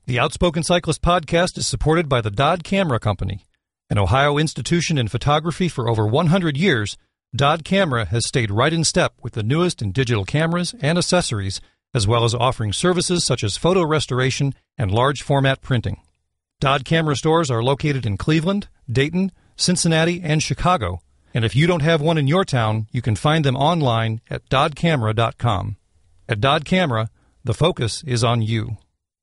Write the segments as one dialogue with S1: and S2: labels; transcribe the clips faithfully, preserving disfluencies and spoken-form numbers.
S1: The Outspoken Cyclist podcast is supported by the Dodd Camera Company. An Ohio institution in photography for over one hundred years, Dodd Camera has stayed right in step with the newest in digital cameras and accessories, as well as offering services such as photo restoration and large format printing. Dodd Camera stores are located in Cleveland, Dayton, Cincinnati, and Chicago, and if you don't have one in your town, you can find them online at dodd camera dot com. At Dodd Camera, the focus is on you.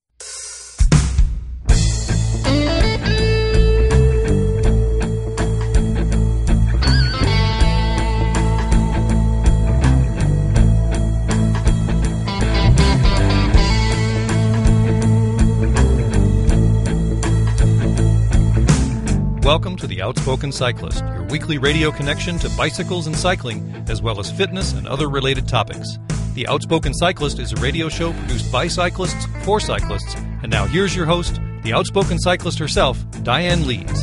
S1: Welcome to The Outspoken Cyclist, your weekly radio connection to bicycles and cycling, as well as fitness and other related topics. The Outspoken Cyclist is a radio show produced by cyclists for cyclists. And now here's your host, the Outspoken Cyclist herself, Diane Lees.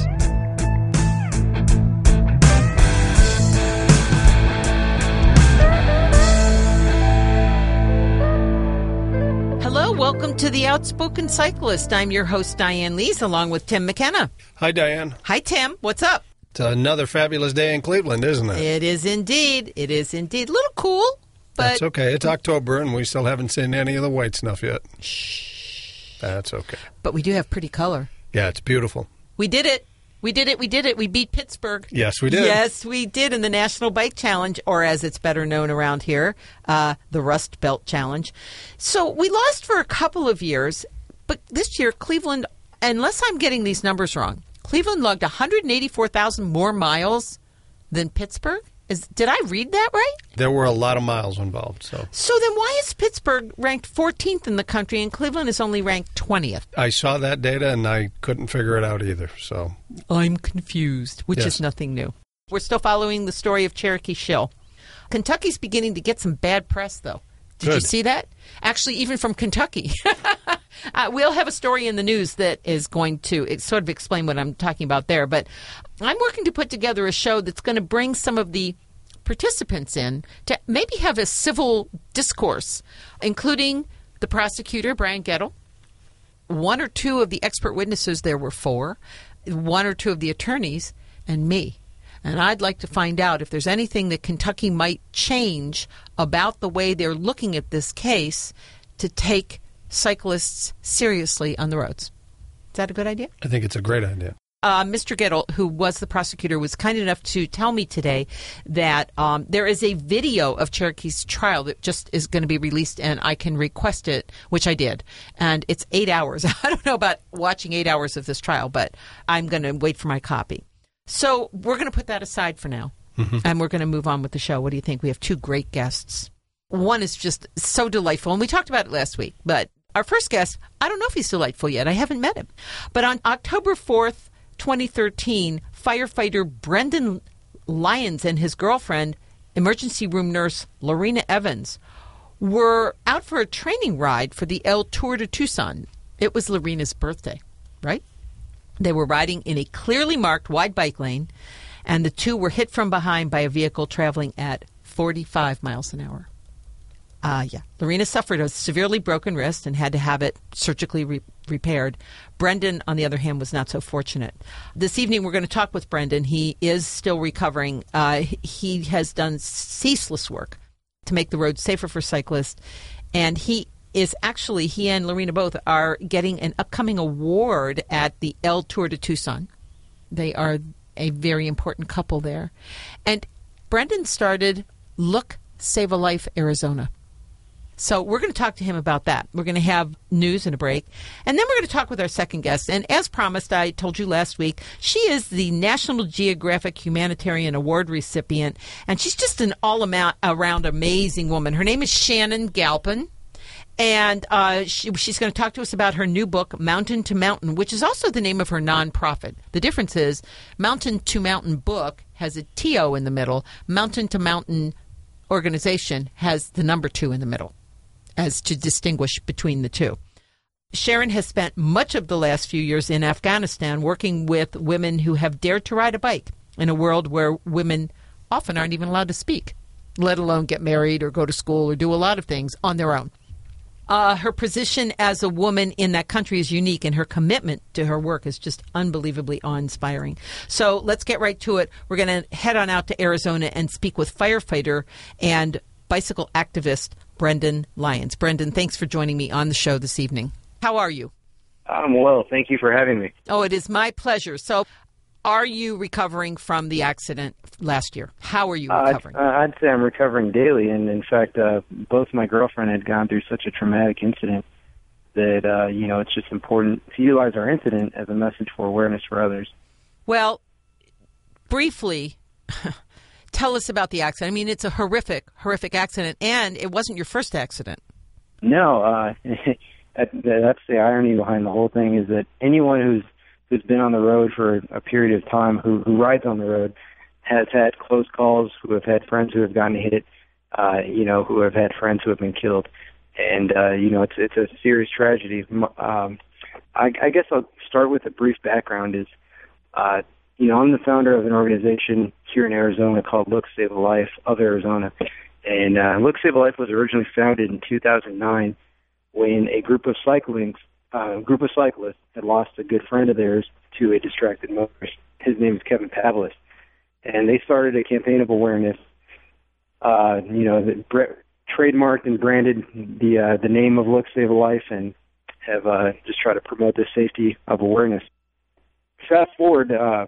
S2: Hello, welcome to The Outspoken Cyclist. I'm your host, Diane Lees, along with Tim McKenna.
S3: Hi, Diane.
S2: Hi, Tim. What's up?
S3: It's another fabulous day in Cleveland, isn't it?
S2: It is indeed. It is indeed. A little cool, but...
S3: That's okay. It's October, and we still haven't seen any of the white snuff yet.
S2: Shh.
S3: That's okay.
S2: But we do have pretty color.
S3: Yeah, it's beautiful.
S2: We did it. We did it. We did it. We beat Pittsburgh.
S3: Yes, we did.
S2: Yes, we did in the National Bike Challenge, or as it's better known around here, uh, the Rust Belt Challenge. So we lost for a couple of years, but this year Cleveland, unless I'm getting these numbers wrong, Cleveland logged one hundred eighty-four thousand more miles than Pittsburgh. Is, did I read that right?
S3: There were a lot of miles involved. So
S2: So then why is Pittsburgh ranked fourteenth in the country and Cleveland is only ranked twentieth?
S3: I saw that data, and I couldn't figure it out either. So
S2: I'm confused, which
S3: Yes.
S2: is nothing new. We're still following the story of Cherokee Shill. Kentucky's beginning to get some bad press, though. Did you
S3: Good.
S2: see that? Actually, even from Kentucky. uh, we'll have a story in the news that is going to it, sort of explain what I'm talking about there. But I'm working to put together a show that's going to bring some of the participants in to maybe have a civil discourse, including the prosecutor, Brian Gettle, one or two of the expert witnesses, there were four, one or two of the attorneys, and me. And I'd like to find out if there's anything that Kentucky might change about the way they're looking at this case to take cyclists seriously on the roads. Is that a good idea?
S3: I think it's a great idea.
S2: Uh, Mister Gettle, who was the prosecutor, was kind enough to tell me today that um, there is a video of Cherokee's trial that just is going to be released, and I can request it, which I did. And it's eight hours. I don't know about watching eight hours of this trial, but I'm going to wait for my copy. So we're going to put that aside for now, mm-hmm. and we're going to move on with the show. What do you think? We have two great guests. One is just so delightful, and we talked about it last week. But our first guest, I don't know if he's delightful yet. I haven't met him. But on October fourth, twenty thirteen, firefighter Brendan Lyons and his girlfriend, emergency room nurse Lorena Evans, were out for a training ride for the El Tour de Tucson. It was Lorena's birthday, right? They were riding in a clearly marked wide bike lane, and the two were hit from behind by a vehicle traveling at forty-five miles an hour. Uh, yeah. Lorena suffered a severely broken wrist and had to have it surgically re- repaired. Brendan, on the other hand, was not so fortunate. This evening, we're going to talk with Brendan. He is still recovering. Uh, he has done ceaseless work to make the road safer for cyclists, and he is actually, he and Lorena both are getting an upcoming award at the El Tour de Tucson. They are a very important couple there. And Brendan started Look, Save a Life, Arizona. So we're going to talk to him about that. We're going to have news and a break. And then we're going to talk with our second guest. And as promised, I told you last week, she is the National Geographic Humanitarian Award recipient. And she's just an all-around amazing woman. Her name is Shannon Galpin. And uh, she, she's going to talk to us about her new book, Mountain to Mountain, which is also the name of her nonprofit. The difference is Mountain to Mountain Book has a T O in the middle. Mountain to Mountain Organization has the number two in the middle, as to distinguish between the two. Sharon has spent much of the last few years in Afghanistan working with women who have dared to ride a bike in a world where women often aren't even allowed to speak, let alone get married or go to school or do a lot of things on their own. Uh, her position as a woman in that country is unique, and her commitment to her work is just unbelievably awe-inspiring. So let's get right to it. We're going to head on out to Arizona and speak with firefighter and bicycle activist Brendan Lyons. Brendan, thanks for joining me on the show this evening. How are you?
S4: I'm well. Thank you for having me.
S2: Oh, it is my pleasure. So are you recovering from the accident last year? How are you recovering?
S4: Uh, I'd, I'd say I'm recovering daily. And, in fact, uh, both my girlfriend had gone through such a traumatic incident that, uh, you know, it's just important to utilize our incident as a message for awareness for others.
S2: Well, briefly, tell us about the accident. I mean, it's a horrific, horrific accident, and it wasn't your first accident.
S4: No, uh, that, that's the irony behind the whole thing, is that anyone who's who's been on the road for a period of time, who, who rides on the road, has had close calls, who have had friends who have gotten hit, uh, you know, who have had friends who have been killed. And, uh, you know, it's it's a serious tragedy. Um, I, I guess I'll start with a brief background is, uh, you know, I'm the founder of an organization here in Arizona called Look Save a Life of Arizona. And uh, Look Save a Life was originally founded in two thousand nine when a group of cycling uh, group of cyclists had lost a good friend of theirs to a distracted motorist. His name is Kevin Pavlis. And they started a campaign of awareness, uh, you know, that bre- trademarked and branded the uh, the name of Look Save a Life, and have uh, just tried to promote the safety of awareness. Fast forward, uh,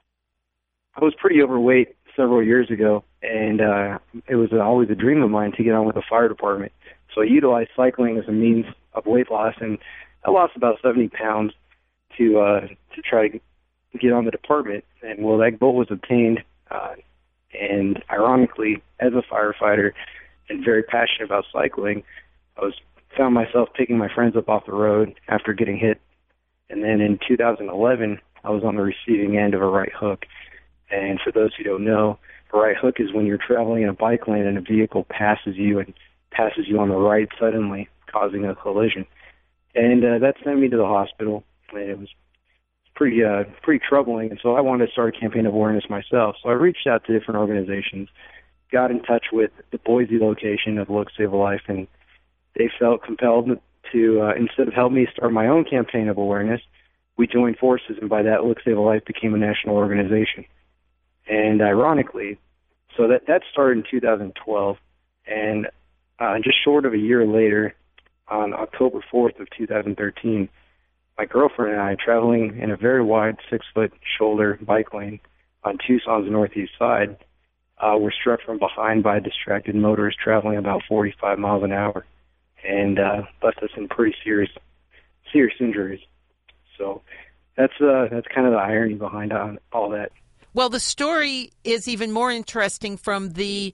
S4: I was pretty overweight several years ago, and uh, it was always a dream of mine to get on with the fire department. So I utilized cycling as a means of weight loss, and I lost about seventy pounds to uh, to try to get on the department. And well, that goal was obtained. Uh, and ironically, as a firefighter and very passionate about cycling, I was found myself picking my friends up off the road after getting hit. And then in two thousand eleven, I was on the receiving end of a right hook. And for those who don't know, a right hook is when you're traveling in a bike lane and a vehicle passes you and passes you on the right suddenly, causing a collision. And uh, that sent me to the hospital, and it was pretty uh, pretty troubling. And so I wanted to start a campaign of awareness myself. So I reached out to different organizations, got in touch with the Boise location of Look Save a Life, and they felt compelled to, uh, instead of help me start my own campaign of awareness, we joined forces, and by that, Look Save a Life became a national organization. And ironically, so that, that started in two thousand twelve, and uh, just short of a year later, on October fourth of two thousand thirteen, my girlfriend and I, traveling in a very wide six-foot shoulder bike lane on Tucson's northeast side, uh, were struck from behind by a distracted motorist traveling about forty-five miles an hour, and uh, left us in pretty serious, serious injuries. So that's uh, that's kind of the irony behind all, all that.
S2: Well, the story is even more interesting from the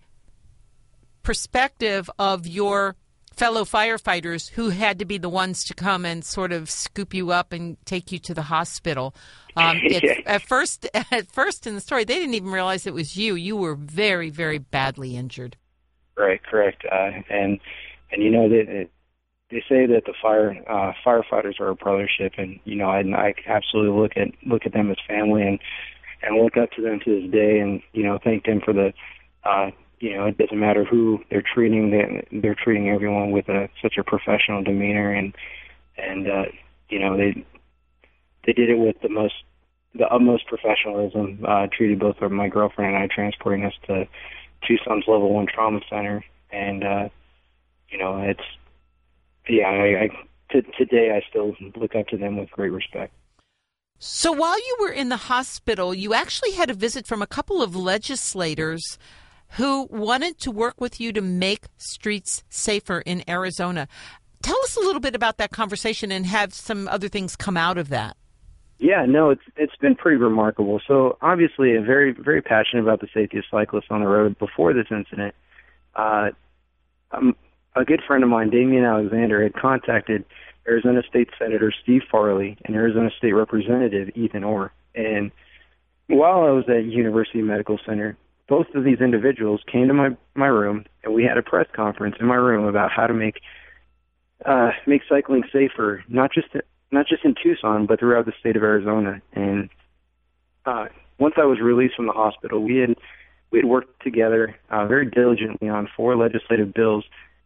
S2: perspective of your fellow firefighters who had to be the ones to come and sort of scoop you up and take you to the hospital. Um, it, at first, at first in the story, they didn't even realize it was you. You were very, very badly injured.
S4: Right, correct. Uh, and and you know they they say that the fire uh, firefighters are a brothership, and you know I, I absolutely look at look at them as family, and and look up to them to this day, and you know thank them for the. Uh, You know, it doesn't matter who they're treating; they, they're treating everyone with a, such a professional demeanor, and and uh, you know they they did it with the most the utmost professionalism. Uh, treated both of my girlfriend and I, transporting us to Tucson's Level One Trauma Center, and uh, you know it's yeah. I, I to, today I still look up to them with great respect.
S2: So while you were in the hospital, you actually had a visit from a couple of legislators who wanted to work with you to make streets safer in Arizona. Tell us a little bit about that conversation and have some other things come out of that.
S4: Yeah, no, it's it's been pretty remarkable. So obviously, I'm very very passionate about the safety of cyclists on the road. Before this incident, uh, um, a good friend of mine, Damian Alexander, had contacted Arizona State Senator Steve Farley and Arizona State Representative Ethan Orr. And while I was at University Medical Center, both of these individuals came to my, my room, and we had a press conference in my room about how to make uh, make cycling safer, not just not just in Tucson, but throughout the state of Arizona. And uh, once I was released from the hospital, we had we had worked together uh, very diligently on four legislative bills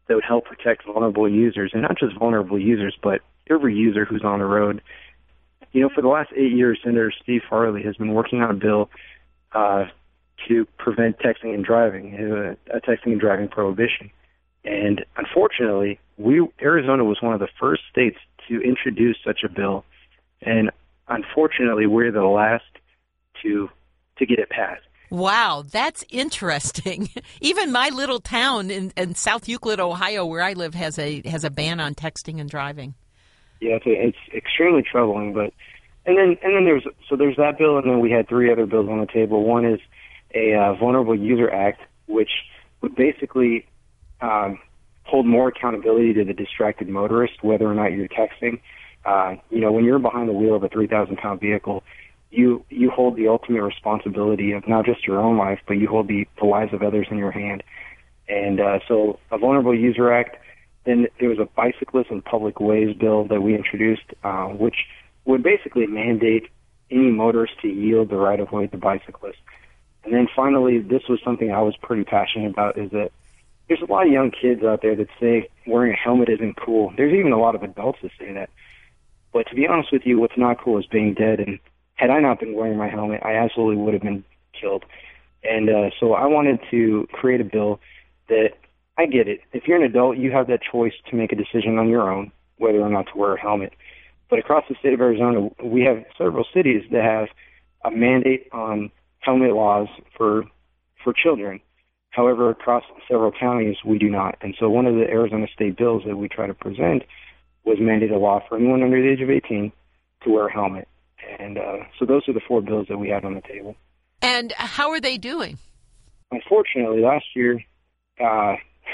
S4: that would help protect vulnerable users, and not just vulnerable users, but every user who's on the road. You know, for the last eight years, Senator Steve Farley has been working on a bill uh, to prevent texting and driving, uh, a texting and driving prohibition. And unfortunately, we Arizona was one of the first states to introduce such a bill, and unfortunately, we're the last to to get it passed.
S2: Wow, that's interesting. Even my little town in, in South Euclid, Ohio, where I live, has a has a ban on texting and driving.
S4: Yeah, it's, it's extremely troubling. But and then and then there's so there's that bill, and then we had three other bills on the table. One is a uh, Vulnerable User Act, which would basically um, hold more accountability to the distracted motorist, whether or not you're texting. Uh, you know, when you're behind the wheel of a three thousand pound vehicle, you you hold the ultimate responsibility of not just your own life, but you hold the, the lives of others in your hand. And uh, so a Vulnerable User Act. Then there was a bicyclist and public ways bill that we introduced, uh, which would basically mandate any motorist to yield the right-of-way to bicyclists. And then finally, this was something I was pretty passionate about, is that there's a lot of young kids out there that say wearing a helmet isn't cool. There's even a lot of adults that say that. But to be honest with you, what's not cool is being dead. And had I not been wearing my helmet, I absolutely would have been killed. And uh, so I wanted to create a bill that, I get it. If you're an adult, you have that choice to make a decision on your own whether or not to wear a helmet. But across the state of Arizona, we have several cities that have a mandate on helmet laws for for children. However, across several counties, we do not. And so one of the Arizona state bills that we try to present was mandate a law for anyone under the age of eighteen to wear a helmet. And uh, so those are the four bills that we had on the table.
S2: And how are they doing?
S4: Unfortunately, last year, uh,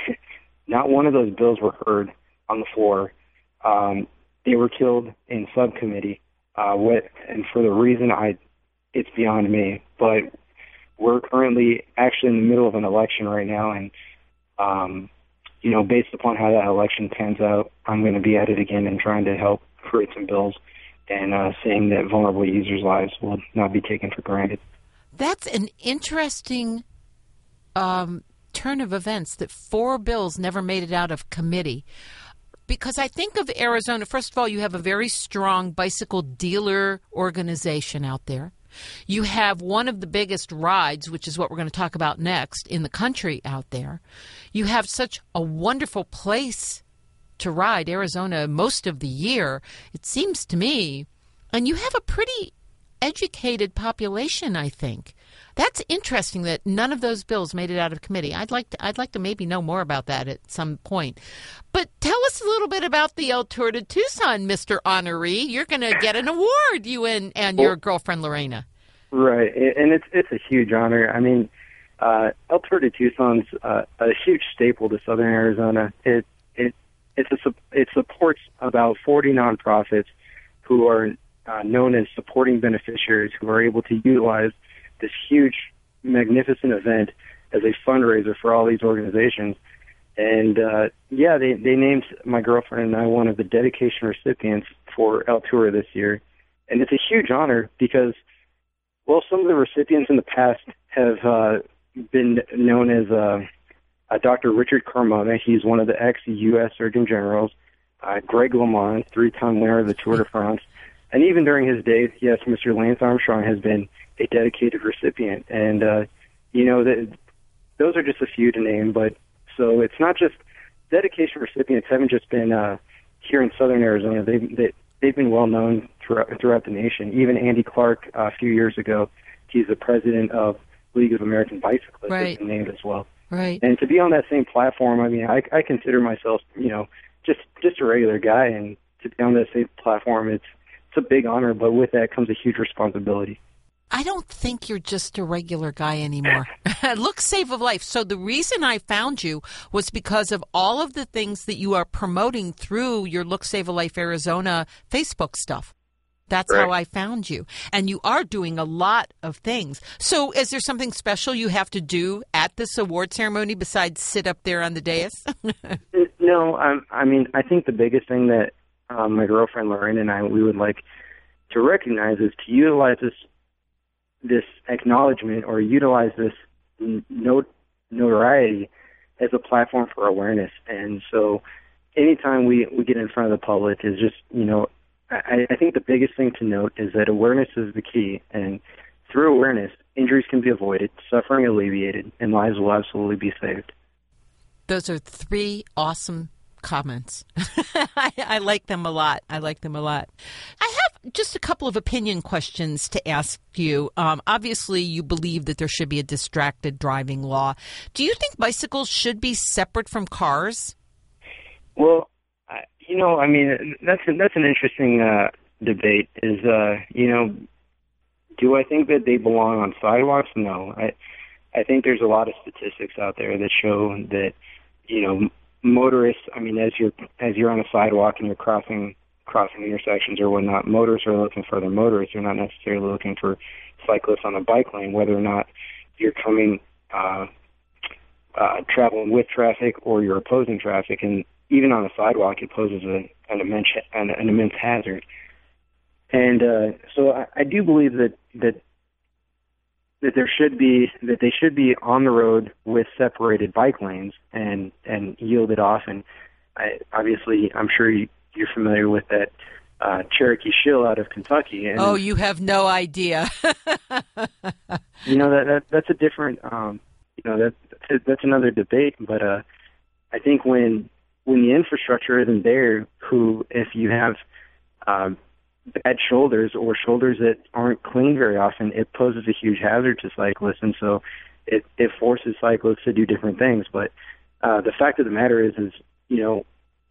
S4: not one of those bills were heard on the floor. Um, they were killed in subcommittee, uh, what, and for the reason I, it's beyond me. But we're currently actually in the middle of an election right now, and um, you know, based upon how that election pans out, I'm going to be at it again and trying to help create some bills and uh, saying that vulnerable users' lives will not be taken for granted.
S2: That's an interesting um turn of events, that four bills never made it out of committee. Because I think of Arizona, first of all, you have a very strong bicycle dealer organization out there. You have one of the biggest rides, which is what we're going to talk about next, in the country out there. You have such a wonderful place to ride, Arizona, most of the year, it seems to me. And you have a pretty educated population, I think. That's interesting that none of those bills made it out of committee. I'd like to I'd like to maybe know more about that at some point. But tell us a little bit about the El Tour de Tucson, Mister Honoree. You're going to get an award, you and, and your girlfriend Lorena.
S4: Right, and it's it's a huge honor. I mean, uh, El Tour de Tucson's uh, a huge staple to Southern Arizona. It it it's a, it supports about forty nonprofits who are uh, known as supporting beneficiaries, who are able to utilize this huge, magnificent event as a fundraiser for all these organizations. And, uh, yeah, they, they named my girlfriend and I one of the dedication recipients for El Tour this year. And it's a huge honor because, well, some of the recipients in the past have uh, been known as uh, uh, Doctor Richard Carmona. He's one of the ex-U S Surgeon Generals. Uh, Greg LeMond, three-time winner of the Tour de France. And even during his days, yes, Mister Lance Armstrong has been a dedicated recipient. And, uh, you know, the, those are just a few to name. But so it's not just dedication recipients haven't just been uh, here in Southern Arizona. They've, they, they've been well known throughout, throughout the nation. Even Andy Clark, uh, a few years ago, he's the president of League of American Bicyclists,
S2: right.
S4: has been named as well.
S2: Right.
S4: And to be on that same platform, I mean, I, I consider myself, you know, just just a regular guy. And to be on that same platform, it's it's a big honor. But with that comes a huge responsibility.
S2: I don't think you're just a regular guy anymore. Look, Save a Life. So the reason I found you was because of all of the things that you are promoting through your Look, Save a Life Arizona Facebook stuff. That's right. How I found you. And you are doing a lot of things. So is there something special you have to do at this award ceremony besides sit up there on the dais?
S4: No, I, I mean, I think the biggest thing that um, my girlfriend Lorraine and I, we would like to recognize is to utilize this this acknowledgement or utilize this not- notoriety as a platform for awareness. And so anytime we, we get in front of the public is just, you know, I, I think the biggest thing to note is that awareness is the key. And through awareness, injuries can be avoided, suffering alleviated, and lives will absolutely be saved.
S2: Those are three awesome comments. I, I like them a lot. I like them a lot. I have just a couple of opinion questions to ask you. Um, obviously, you believe that there should be a distracted driving law. Do you think bicycles should be separate from cars?
S4: Well, I, you know, I mean, that's that's an interesting uh, debate. Is uh, you know, do I think that they belong on sidewalks? No. I I think there's a lot of statistics out there that show that, you know, motorists, I mean, as you're as you're on a sidewalk and you're crossing crossing intersections or whatnot, motorists are looking for other motorists. They're not necessarily looking for cyclists on a bike lane, whether or not you're coming uh, uh, traveling with traffic or you're opposing traffic. And even on a sidewalk, it poses a, an immense an, an immense hazard. And uh, so I, I do believe that that. that there should be that they should be on the road with separated bike lanes and and yielded off. And I, obviously, I'm sure you, you're familiar with that uh, Cherokee Shill out of Kentucky. And,
S2: oh, you have no idea.
S4: you know that, that that's a different um, you know that that's, that's another debate. But uh, I think when when the infrastructure isn't there, who if you have um, bad shoulders or shoulders that aren't cleaned very often, it poses a huge hazard to cyclists, and so it, it forces cyclists to do different things. But uh, the fact of the matter is, is, you know,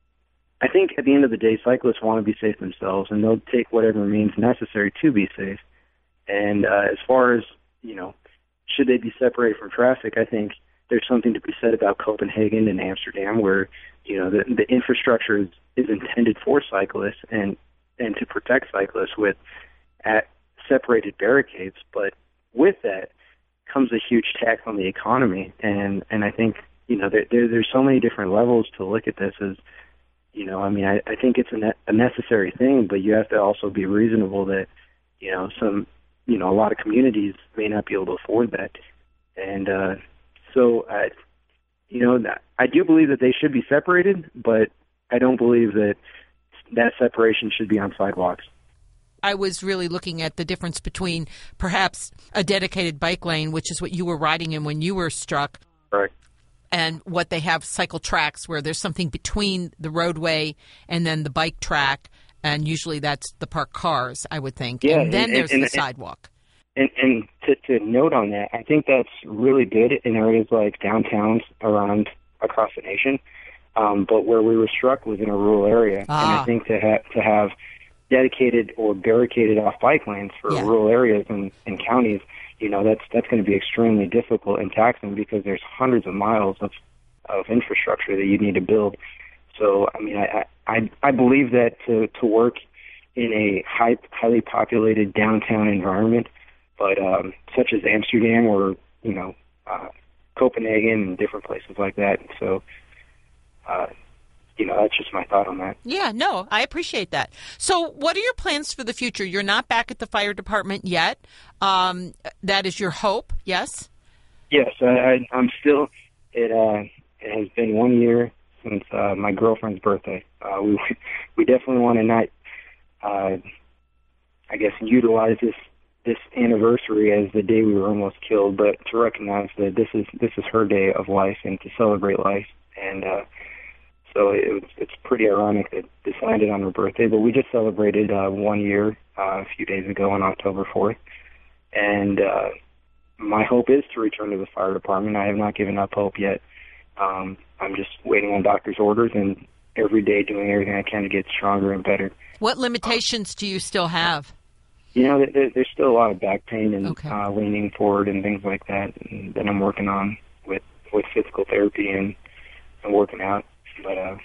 S4: I think at the end of the day, cyclists want to be safe themselves, and they'll take whatever means necessary to be safe. And uh, as far as, you know, should they be separated from traffic, I think there's something to be said about Copenhagen and Amsterdam, where, you know, the, the infrastructure is, is intended for cyclists and and to protect cyclists with at separated barricades. But with that comes a huge tax on the economy. And, and I think, you know, there, there, there's so many different levels to look at this as, you know, I mean, I, I think it's a, ne- a necessary thing, but you have to also be reasonable that, you know, some, you know, a lot of communities may not be able to afford that. And uh, so, I, you know, I do believe that they should be separated, but I don't believe that that separation should be on sidewalks.
S2: I was really looking at the difference between perhaps a dedicated bike lane, which is what you were riding in when you were struck,
S4: right,
S2: and what they have cycle tracks where there's something between the roadway and then the bike track, and usually that's the parked cars, I would think.
S4: Yeah,
S2: and then
S4: and,
S2: there's
S4: and,
S2: the
S4: and,
S2: sidewalk.
S4: And, and to, to note on that, I think that's really good in areas like downtowns around across the nation. Um, but where we were struck was in a rural area,
S2: ah.
S4: and I think to have to have dedicated or barricaded off bike lanes for
S2: yeah.
S4: rural areas and, and counties, you know, that's that's going to be extremely difficult and taxing because there's hundreds of miles of of infrastructure that you need to build. So, I mean, I I, I believe that to to work in a high, highly populated downtown environment, but um, such as Amsterdam or you know uh, Copenhagen and different places like that. So. Uh, you know, that's just my thought on that.
S2: Yeah, no, I appreciate that. So what are your plans for the future? You're not back at the fire department yet. Um, that is your hope, yes?
S4: Yes, I, I, I'm still, it, uh, it has been one year since uh, my girlfriend's birthday. Uh, we we definitely want to not, uh, I guess, utilize this this anniversary as the day we were almost killed, but to recognize that this is this is her day of life and to celebrate life. And uh, so it, it's pretty ironic that this landed on her birthday, but we just celebrated uh, one year uh, a few days ago on October fourth. And uh, my hope is to return to the fire department. I have not given up hope yet. Um, I'm just waiting on doctor's orders and every day doing everything I can to get stronger and better.
S2: What limitations do you still have?
S4: You know, there, there's still a lot of back pain and
S2: okay.
S4: uh, leaning forward and things like that and that I'm working on with, with physical therapy and, and working out. But, uh,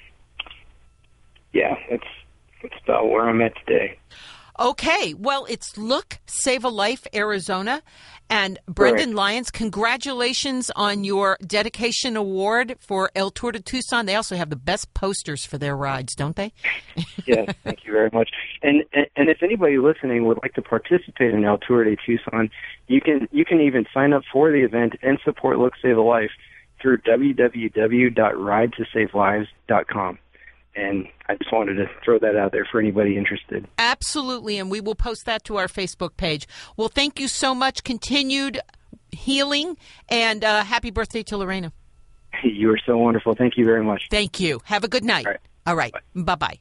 S4: yeah, that's, that's about where I'm at today.
S2: Okay. Well, it's Look, Save a Life, Arizona. And Brendan
S4: Correct.
S2: Lyons, congratulations on your dedication award for El Tour de Tucson. They also have the best posters for their rides, don't they?
S4: Yes, thank you very much. And, and and if anybody listening would like to participate in El Tour de Tucson, you can you can even sign up for the event and support Look, Save a Life. through w w w dot ride to save lives dot com. And I just wanted to throw that out there for anybody interested.
S2: Absolutely, and we will post that to our Facebook page. Well, thank you so much. Continued healing, and uh, happy birthday to Lorena.
S4: You are so wonderful. Thank you very much.
S2: Thank you. Have a good night.
S4: All right.
S2: All right.
S4: Bye.
S2: Bye-bye.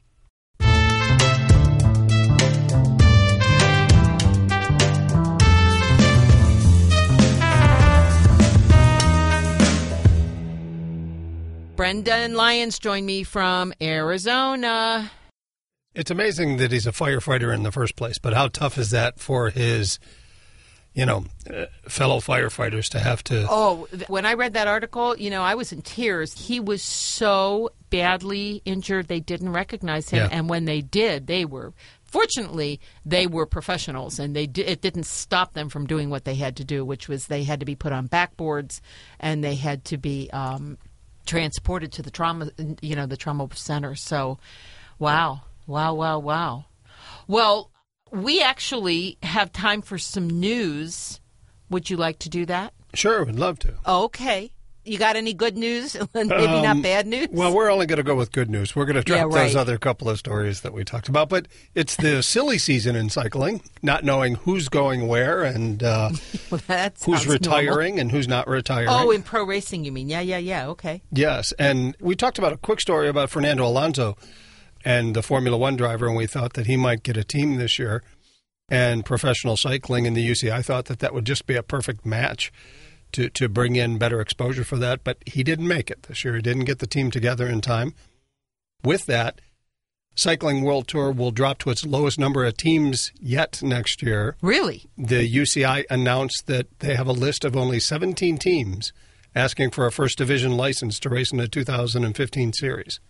S2: Brendan Lyons joined me from Arizona.
S3: It's amazing that he's a firefighter in the first place, but how tough is that for his, you know, uh, fellow firefighters to have to...
S2: Oh, when I read that article, you know, I was in tears. He was so badly injured, they didn't recognize him.
S3: Yeah.
S2: And when they did, they were... Fortunately, they were professionals, and they di- it didn't stop them from doing what they had to do, which was they had to be put on backboards, and they had to be... Um, transported to the trauma, you know, the trauma center. So, wow, wow, wow, wow. Well, we actually have time for some news. Would you like to do that?
S3: Sure, would love to.
S2: Okay. You got any good news? Maybe
S3: Um,
S2: not bad news?
S3: Well, we're only going to go with good news. We're going to drop
S2: Yeah, right.
S3: those other couple of stories that we talked about. But it's the silly season in cycling, not knowing who's going where and uh,
S2: Well, that
S3: who's
S2: sounds
S3: retiring
S2: normal.
S3: and who's not retiring.
S2: Oh, in pro racing, you mean? Yeah, yeah, yeah. Okay.
S3: Yes, and we talked about a quick story about Fernando Alonso and the Formula One driver, and we thought that he might get a team this year. And professional cycling in the U C I thought that that would just be a perfect match to, to bring in better exposure for that, but he didn't make it this year. He didn't get the team together in time. With that, Cycling World Tour will drop to its lowest number of teams yet next year.
S2: Really?
S3: The U C I announced that they have a list of only seventeen teams asking for a first division license to race in the two thousand fifteen series.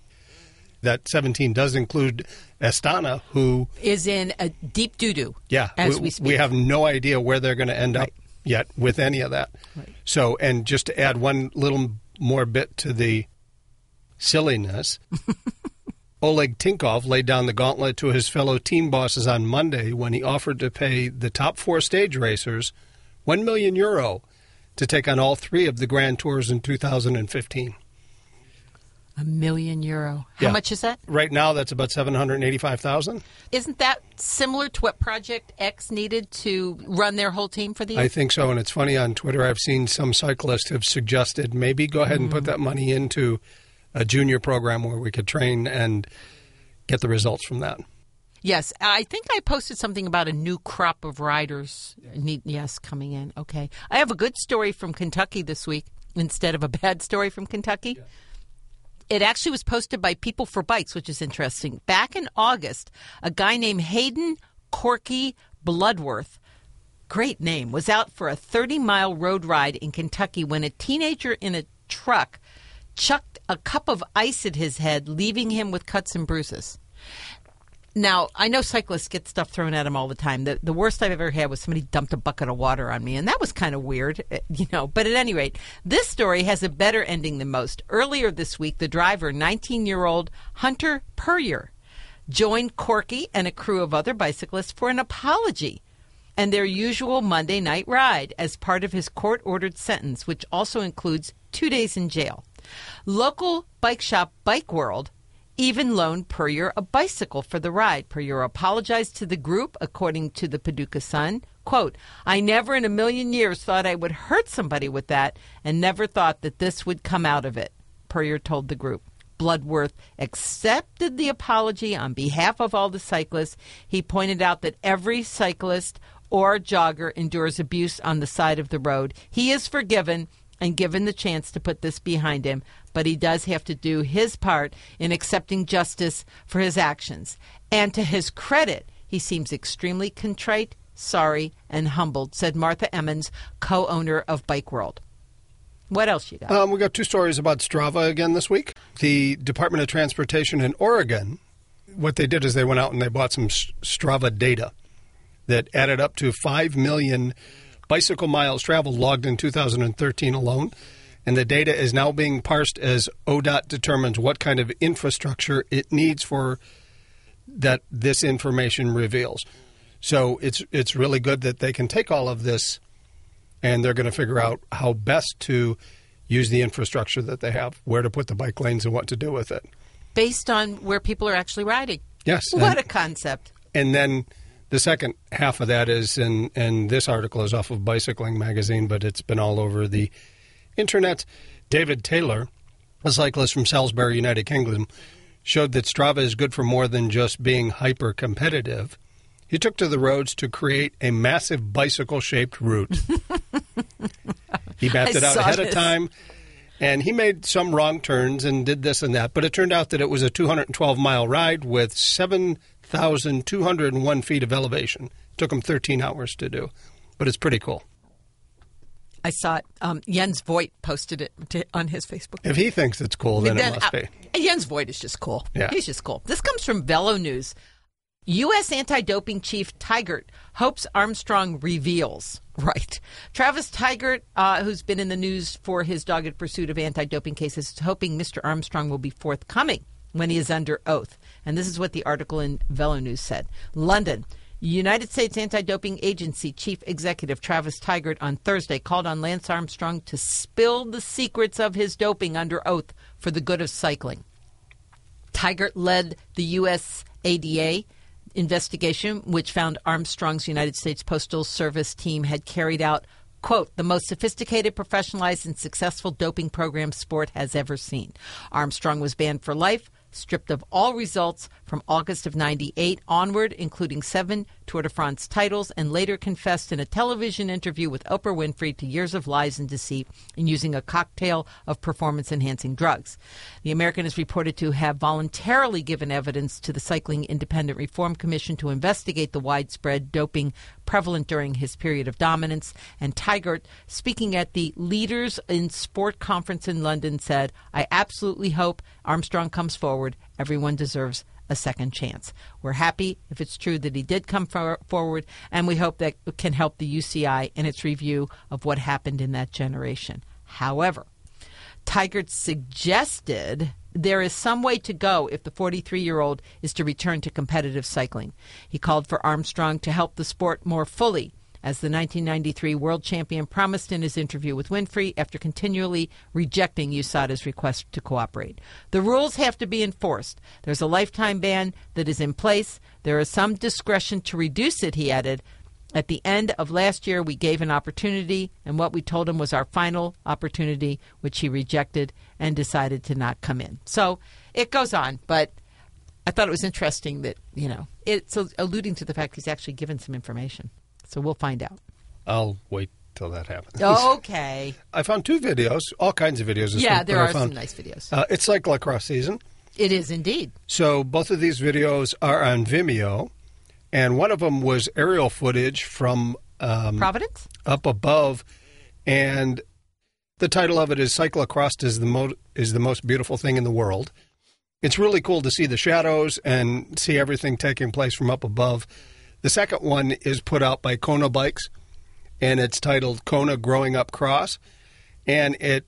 S3: That seventeen does include Astana, who
S2: Is in a deep doo-doo.
S3: yeah,
S2: as
S3: we,
S2: we speak.
S3: we have no idea where they're going to end
S2: Right.
S3: up yet with any of that.
S2: Right.
S3: So, and just to add one little more bit to the silliness, Oleg Tinkov laid down the gauntlet to his fellow team bosses on Monday when he offered to pay the top four stage racers one million euro to take on all three of the Grand Tours in two thousand fifteen.
S2: A million euro. How
S3: Yeah.
S2: much is that?
S3: Right now, that's about seven hundred eighty-five thousand dollars.
S2: Isn't that similar to what Project X needed to run their whole team for the year?
S3: I think so, and it's funny on Twitter. I've seen some cyclists have suggested maybe go ahead and put that money into a junior program where we could train and get the results from that.
S2: Yes, I think I posted something about a new crop of riders. Need, yes, coming in. Okay. I have a good story from Kentucky this week instead of a bad story from Kentucky. Yeah. It actually was posted by People for Bikes, which is interesting. Back in August, a guy named Hayden Corky Bloodworth, great name, was out for a thirty-mile road ride in Kentucky when a teenager in a truck chucked a cup of ice at his head, leaving him with cuts and bruises. Now, I know cyclists get stuff thrown at them all the time. The, the worst I've ever had was somebody dumped a bucket of water on me, and that was kind of weird, you know. But at any rate, this story has a better ending than most. Earlier this week, the driver, nineteen-year-old Hunter Puryear, joined Corky and a crew of other bicyclists for an apology and their usual Monday night ride as part of his court-ordered sentence, which also includes two days in jail. Local bike shop Bike World even loaned Puryear a bicycle for the ride. Puryear apologized to the group, according to the Paducah Sun. Quote, "I never in a million years thought I would hurt somebody with that and never thought that this would come out of it," Puryear told the group. Bloodworth accepted the apology on behalf of all the cyclists. He pointed out that every cyclist or jogger endures abuse on the side of the road. He is forgiven and given the chance to put this behind him, but he does have to do his part in accepting justice for his actions. And to his credit, he seems extremely contrite, sorry, and humbled, said Martha Emmons, co-owner of Bike World. What else you got?
S3: Um, we got two stories about Strava again this week. The Department of Transportation in Oregon, what they did is they went out and they bought some Strava data that added up to five million bicycle miles traveled logged in two thousand thirteen alone. And the data is now being parsed as O D O T determines what kind of infrastructure it needs for that this information reveals. So it's it's really good that they can take all of this and they're going to figure out how best to use the infrastructure that they have, where to put the bike lanes and what to do with it.
S2: Based on where people are actually riding.
S3: Yes.
S2: What
S3: and,
S2: a concept.
S3: And then the second half of that is, and, and this article is off of Bicycling Magazine, but it's been all over the internet. David Taylor, a cyclist from Salisbury, United Kingdom, showed that Strava is good for more than just being hyper-competitive. He took to the roads to create a massive bicycle-shaped route. He mapped
S2: I
S3: it out
S2: saw
S3: ahead
S2: this.
S3: of time, and he made some wrong turns and did this and that. But it turned out that it was a two hundred twelve mile ride with seven thousand two hundred one feet of elevation. It took him thirteen hours to do, but it's pretty cool.
S2: I saw it. Um, Jens Voigt posted it to, on his Facebook.
S3: If he thinks it's cool, then it must
S2: uh,
S3: be.
S2: Jens Voigt is just cool.
S3: Yeah.
S2: He's just cool. This comes from Velo News. U S anti-doping chief Tigert hopes Armstrong reveals. Right. Travis Tigert, uh, who's been in the news for his dogged pursuit of anti-doping cases, is hoping Mister Armstrong will be forthcoming when he is under oath. And this is what the article in Velo News said. London. United States Anti-Doping Agency Chief Executive Travis Tigert on Thursday called on Lance Armstrong to spill the secrets of his doping under oath for the good of cycling. Tigert led the U S A D A investigation, which found Armstrong's United States Postal Service team had carried out, quote, the most sophisticated, professionalized, and successful doping program sport has ever seen. Armstrong was banned for life, stripped of all results from August of ninety-eight onward, including seven Tour de France titles, and later confessed in a television interview with Oprah Winfrey to years of lies and deceit in using a cocktail of performance-enhancing drugs. The American is reported to have voluntarily given evidence to the Cycling Independent Reform Commission to investigate the widespread doping prevalent during his period of dominance. And Tigert, speaking at the Leaders in Sport conference in London, said, I absolutely hope Armstrong comes forward. Everyone deserves a second chance. We're happy if it's true that he did come for- forward, and we hope that can help the U C I in its review of what happened in that generation. However, Tigert suggested there is some way to go if the forty-three-year-old is to return to competitive cycling. He called for Armstrong to help the sport more fully, as the nineteen ninety-three world champion promised in his interview with Winfrey after continually rejecting U S A Da's request to cooperate. The rules have to be enforced. There's a lifetime ban that is in place. There is some discretion to reduce it, he added. At the end of last year, we gave an opportunity, and what we told him was our final opportunity, which he rejected and decided to not come in. So it goes on, but I thought it was interesting that, you know, it's alluding to the fact he's actually given some information. So we'll find out.
S3: I'll wait till that happens.
S2: Okay.
S3: I found two videos, all kinds of videos. This
S2: Yeah,
S3: week,
S2: there
S3: but
S2: are
S3: I found,
S2: some nice videos.
S3: Uh, it's cyclocross season.
S2: It is indeed.
S3: So both of these videos are on Vimeo, and one of them was aerial footage from um,
S2: Providence?
S3: up above, and the title of it is Cyclocross is the, mo- is the most beautiful thing in the world. It's really cool to see the shadows and see everything taking place from up above. The second one is put out by Kona Bikes, and it's titled Kona Growing Up Cross, and it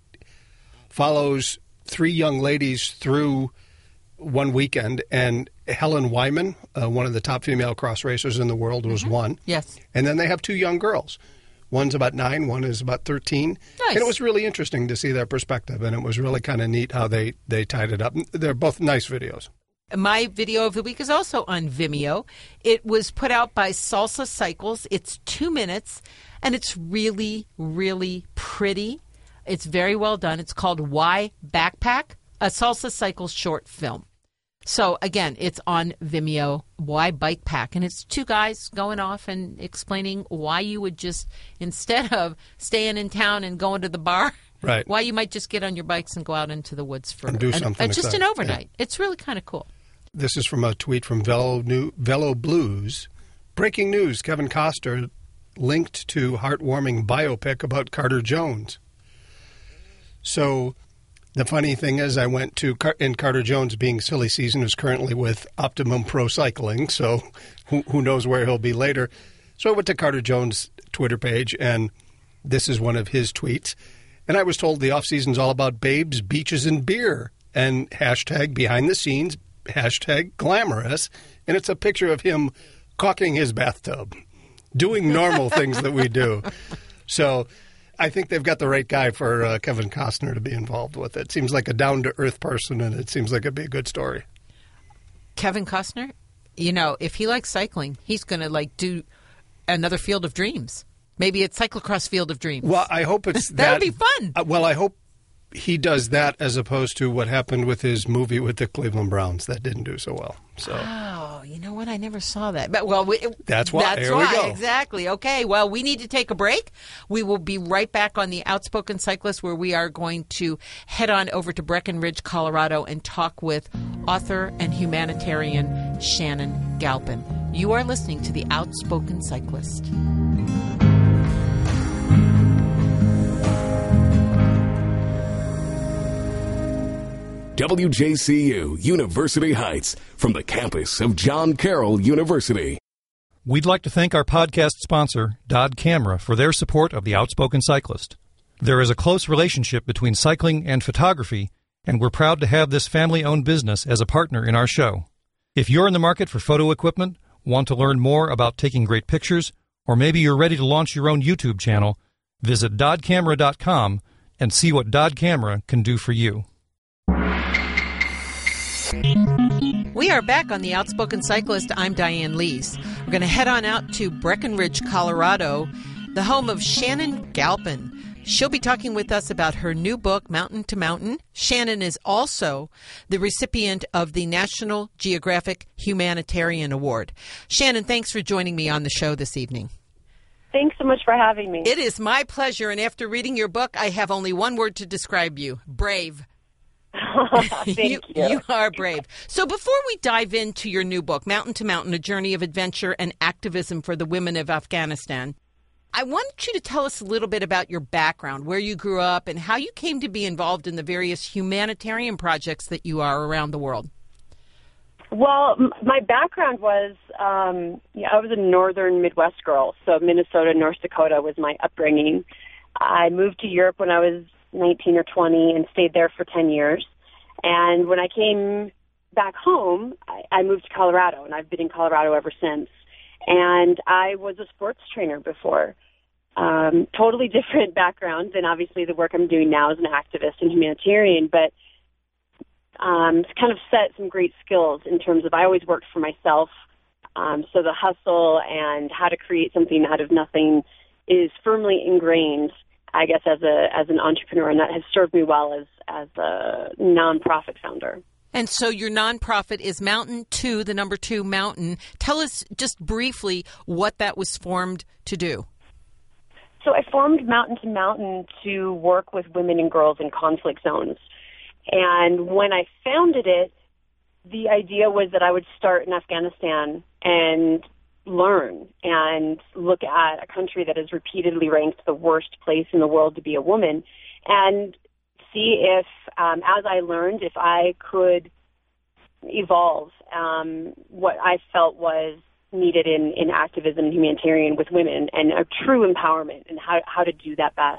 S3: follows three young ladies through one weekend, and Helen Wyman, uh, one of the top female cross racers in the world, was mm-hmm. one.
S2: Yes.
S3: And then they have two young girls. One's about nine, one is about thirteen.
S2: Nice.
S3: And it was really interesting to see their perspective, and it was really kind of neat how they, they tied it up. They're both nice videos.
S2: My video of the week is also on Vimeo. It was put out by Salsa Cycles. It's two minutes, and it's really, really pretty. It's very well done. It's called Why Backpack, a Salsa Cycles short film. So, again, it's on Vimeo, Why Bike Pack, and it's two guys going off and explaining why you would just, instead of staying in town and going to the bar,
S3: right,
S2: why you might just get on your bikes and go out into the woods for
S3: and do
S2: an,
S3: something
S2: uh, just
S3: exciting.
S2: an overnight.
S3: Yeah.
S2: It's really kind of cool.
S3: This is from a tweet from Velo, New, Velo Blues. Breaking news, Kevin Costner linked to heartwarming biopic about Carter Jones. So the funny thing is I went to, and Carter Jones, being silly season, is currently with Optimum Pro Cycling, so who, who knows where he'll be later. So I went to Carter Jones' Twitter page, and this is one of his tweets. And I was told the off-season's all about babes, beaches, and beer, and hashtag behind the scenes, hashtag glamorous, and it's a picture of him caulking his bathtub, doing normal things that we do. So I think they've got the right guy for uh, Kevin Costner to be involved with it. Seems like a down-to-earth person, and it seems like it'd be a good story.
S2: Kevin Costner, you know, if he likes cycling, he's going to like do another Field of Dreams. Maybe it's Cyclocross Field of Dreams.
S3: Well, I hope it's that.
S2: That would be fun.
S3: Uh, well, I hope he does that as opposed to what happened with his movie with the Cleveland Browns that didn't do so well. So,
S2: oh, you know what? I never saw that. But well, we,
S3: that's why.
S2: That's
S3: Here
S2: why
S3: we go.
S2: Exactly. Okay. Well, we need to take a break. We will be right back on the Outspoken Cyclist, where we are going to head on over to Breckenridge, Colorado, and talk with author and humanitarian Shannon Galpin. You are listening to the Outspoken Cyclist.
S5: W J C U University Heights, from the campus of John Carroll University.
S1: We'd like to thank our podcast sponsor, Dodd Camera, for their support of the Outspoken Cyclist. There is a close relationship between cycling and photography, and we're proud to have this family-owned business as a partner in our show. If you're in the market for photo equipment, want to learn more about taking great pictures, or maybe you're ready to launch your own YouTube channel, visit dodd camera dot com and see what Dodd Camera can do for you.
S2: We are back on the Outspoken Cyclist. I'm Diane Lees. We're going to head on out to Breckenridge, Colorado, the home of Shannon Galpin. She'll be talking with us about her new book, Mountain to Mountain. Shannon is also the recipient of the National Geographic Humanitarian Award. Shannon, thanks for joining me on the show this evening.
S6: Thanks so much for having me.
S2: It is my pleasure, and after reading your book, I have only one word to describe you: brave.
S6: Thank
S2: you,
S6: you.
S2: You are brave. So before we dive into your new book, Mountain to Mountain, A Journey of Adventure and Activism for the Women of Afghanistan, I want you to tell us a little bit about your background, where you grew up, and how you came to be involved in the various humanitarian projects that you are around the world.
S6: Well, m- my background was, um, yeah, I was a northern Midwest girl, so Minnesota, North Dakota was my upbringing. I moved to Europe when I was nineteen or twenty and stayed there for ten years. And when I came back home, I, I moved to Colorado, and I've been in Colorado ever since. And I was a sports trainer before. Um, totally different background than obviously the work I'm doing now as an activist and humanitarian, but um, it's kind of set some great skills in terms of I always worked for myself. Um, so the hustle and how to create something out of nothing is firmly ingrained, I guess, as a as an entrepreneur, and that has served me well as as a nonprofit founder.
S2: And so your nonprofit is Mountain two, the number two Mountain. Tell us just briefly what that was formed to do.
S6: So I formed Mountain to Mountain to work with women and girls in conflict zones. And when I founded it, the idea was that I would start in Afghanistan and learn and look at a country that is repeatedly ranked the worst place in the world to be a woman, and see if, um, as I learned, if I could evolve um, what I felt was needed in, in activism and humanitarian with women, and a true empowerment, and how, how to do that best.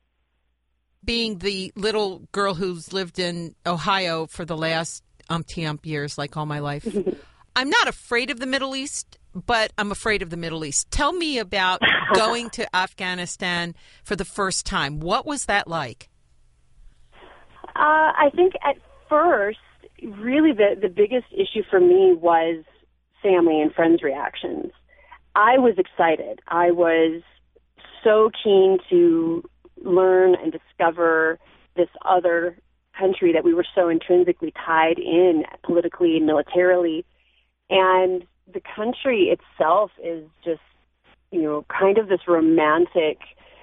S2: Being the little girl who's lived in Ohio for the last umpty-ump years, like all my life, I'm not afraid of the Middle East, but I'm afraid of the Middle East. Tell me about going to Afghanistan for the first time. What was that like?
S6: Uh, I think at first, really the, the biggest issue for me was family and friends' reactions. I was excited. I was so keen to learn and discover this other country that we were so intrinsically tied in politically and militarily. And the country itself is just, you know, kind of this romantic,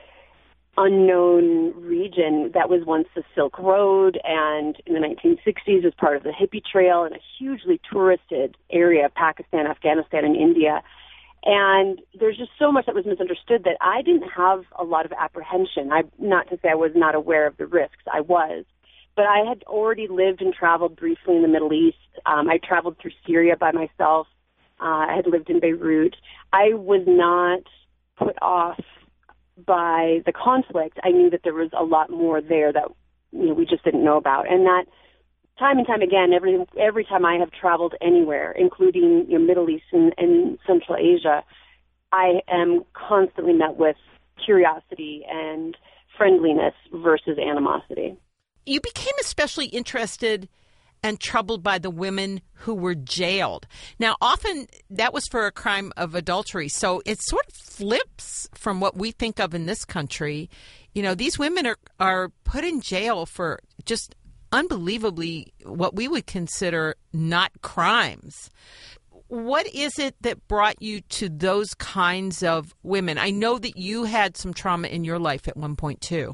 S6: unknown region that was once the Silk Road, and in the nineteen sixties was part of the hippie trail, and a hugely touristed area of Pakistan, Afghanistan, and India. And there's just so much that was misunderstood that I didn't have a lot of apprehension. I, not to say I was not aware of the risks, I was. But I had already lived and traveled briefly in the Middle East. Um, I traveled through Syria by myself. Uh, I had lived in Beirut. I was not put off by the conflict. I knew that there was a lot more there that, you know, we just didn't know about. And that time and time again, every every time I have traveled anywhere, including, you know, Middle East and, and Central Asia, I am constantly met with curiosity and friendliness versus animosity.
S2: You became especially interested and troubled by the women who were jailed. Now, often that was for a crime of adultery, so it sort of flips from what we think of in this country. You know, these women are, are put in jail for just unbelievably what we would consider not crimes. What is it that brought you to those kinds of women? I know that you had some trauma in your life at one point, too.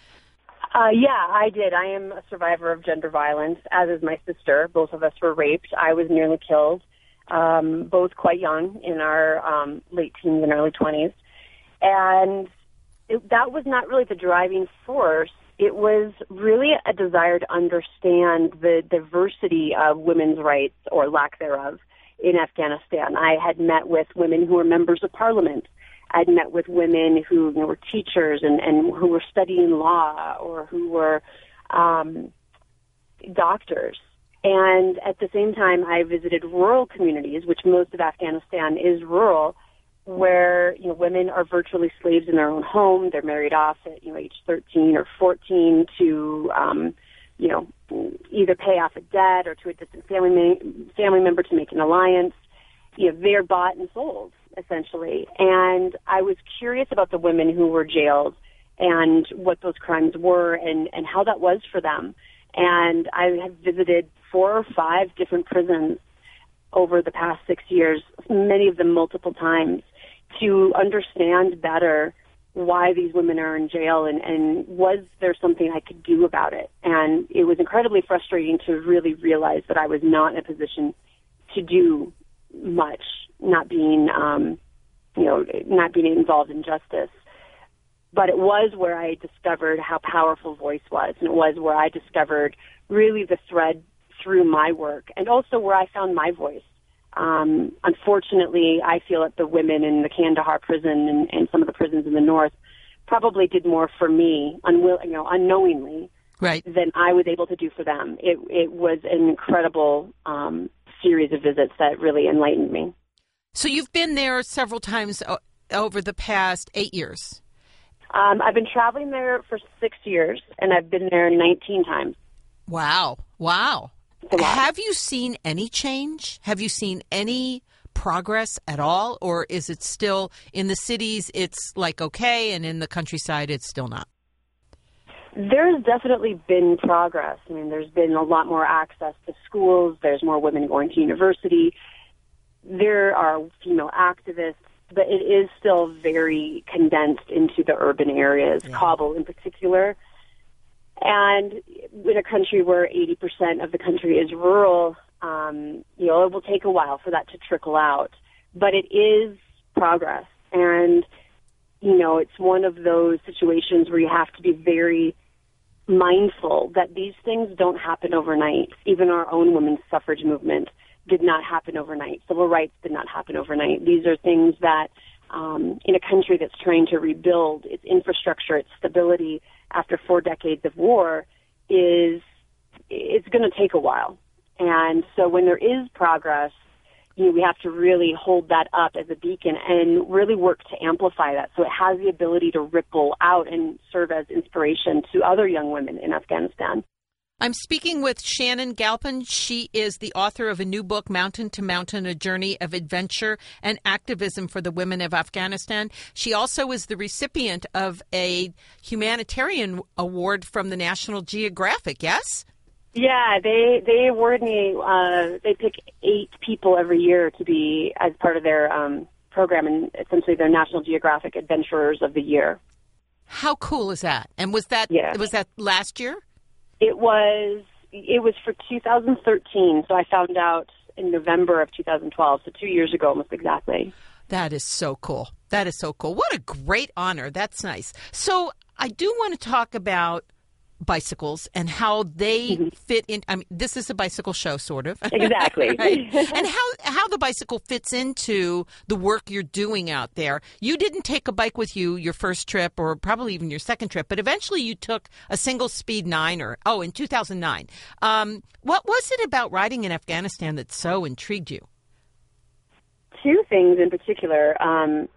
S6: Uh, yeah, I did. I am a survivor of gender violence, as is my sister. Both of us were raped. I was nearly killed, um, both quite young, in our um, late teens and early twenties. And it, that was not really the driving force. It was really a desire to understand the diversity of women's rights, or lack thereof, in Afghanistan. I had met with women who were members of parliament. I'd met with women who, you know, were teachers and, and who were studying law, or who were um, doctors. And at the same time, I visited rural communities, which most of Afghanistan is rural, where, you know, women are virtually slaves in their own home. They're married off at, you know, age thirteen or fourteen to, um, you know, either pay off a debt or to a distant family family member to make an alliance. You know, they're bought and sold, essentially. And I was curious about the women who were jailed and what those crimes were and, and how that was for them. And I have visited four or five different prisons over the past six years, many of them multiple times, to understand better why these women are in jail and, and was there something I could do about it. And it was incredibly frustrating to really realize that I was not in a position to do much, not being, um, you know, not being involved in justice. But it was where I discovered how powerful voice was, and it was where I discovered really the thread through my work, and also where I found my voice. Um, unfortunately, I feel that the women in the Kandahar prison and, and some of the prisons in the north probably did more for me, unwill- you know, unknowingly,
S2: right,
S6: than I was able to do for them. It, it was an incredible um, series of visits that really enlightened me.
S2: So you've been there several times o- over the past eight years.
S6: Um, I've been traveling there for six years, and I've been there nineteen times.
S2: Wow. Wow.
S6: It's a lot.
S2: Have you seen any change? Have you seen any progress at all? Or is it still in the cities, it's like okay, and in the countryside, it's still not?
S6: There's definitely been progress. I mean, there's been a lot more access to schools. There's more women going to university. There are female activists. But it is still very condensed into the urban areas, yeah. Kabul in particular. And in a country where eighty percent of the country is rural, um, you know, it will take a while for that to trickle out. But it is progress. And, you know, it's one of those situations where you have to be very mindful that these things don't happen overnight. Even our own women's suffrage movement did not happen overnight. Civil rights did not happen overnight. These are things that, um, in a country that's trying to rebuild its infrastructure, its stability after four decades of war, is it's going to take a while. And so when there is progress, you know, we have to really hold that up as a beacon and really work to amplify that so it has the ability to ripple out and serve as inspiration to other young women in Afghanistan.
S2: I'm speaking with Shannon Galpin. She is the author of a new book, Mountain to Mountain, A Journey of Adventure and Activism for the Women of Afghanistan. She also is the recipient of a humanitarian award from the National Geographic, yes?
S6: Yeah, they, they award me, uh, they pick eight people every year to be as part of their um, program, and essentially their National Geographic Adventurers of the Year.
S2: How cool is that? And was that
S6: yeah.
S2: was that last year?
S6: It was it was for two thousand thirteen, so I found out in November of two thousand twelve, so two years ago almost exactly.
S2: That is so cool. That is so cool. What a great honor. That's nice. So I do want to talk about bicycles and how they mm-hmm. fit in. I mean, this is a bicycle show, sort of.
S6: Exactly.
S2: Right? And how, how the bicycle fits into the work you're doing out there. You didn't take a bike with you your first trip or probably even your second trip, but eventually you took a single speed niner. Oh, in two thousand nine. Um, what was it about riding in Afghanistan that so intrigued you?
S6: Two things in particular. Um,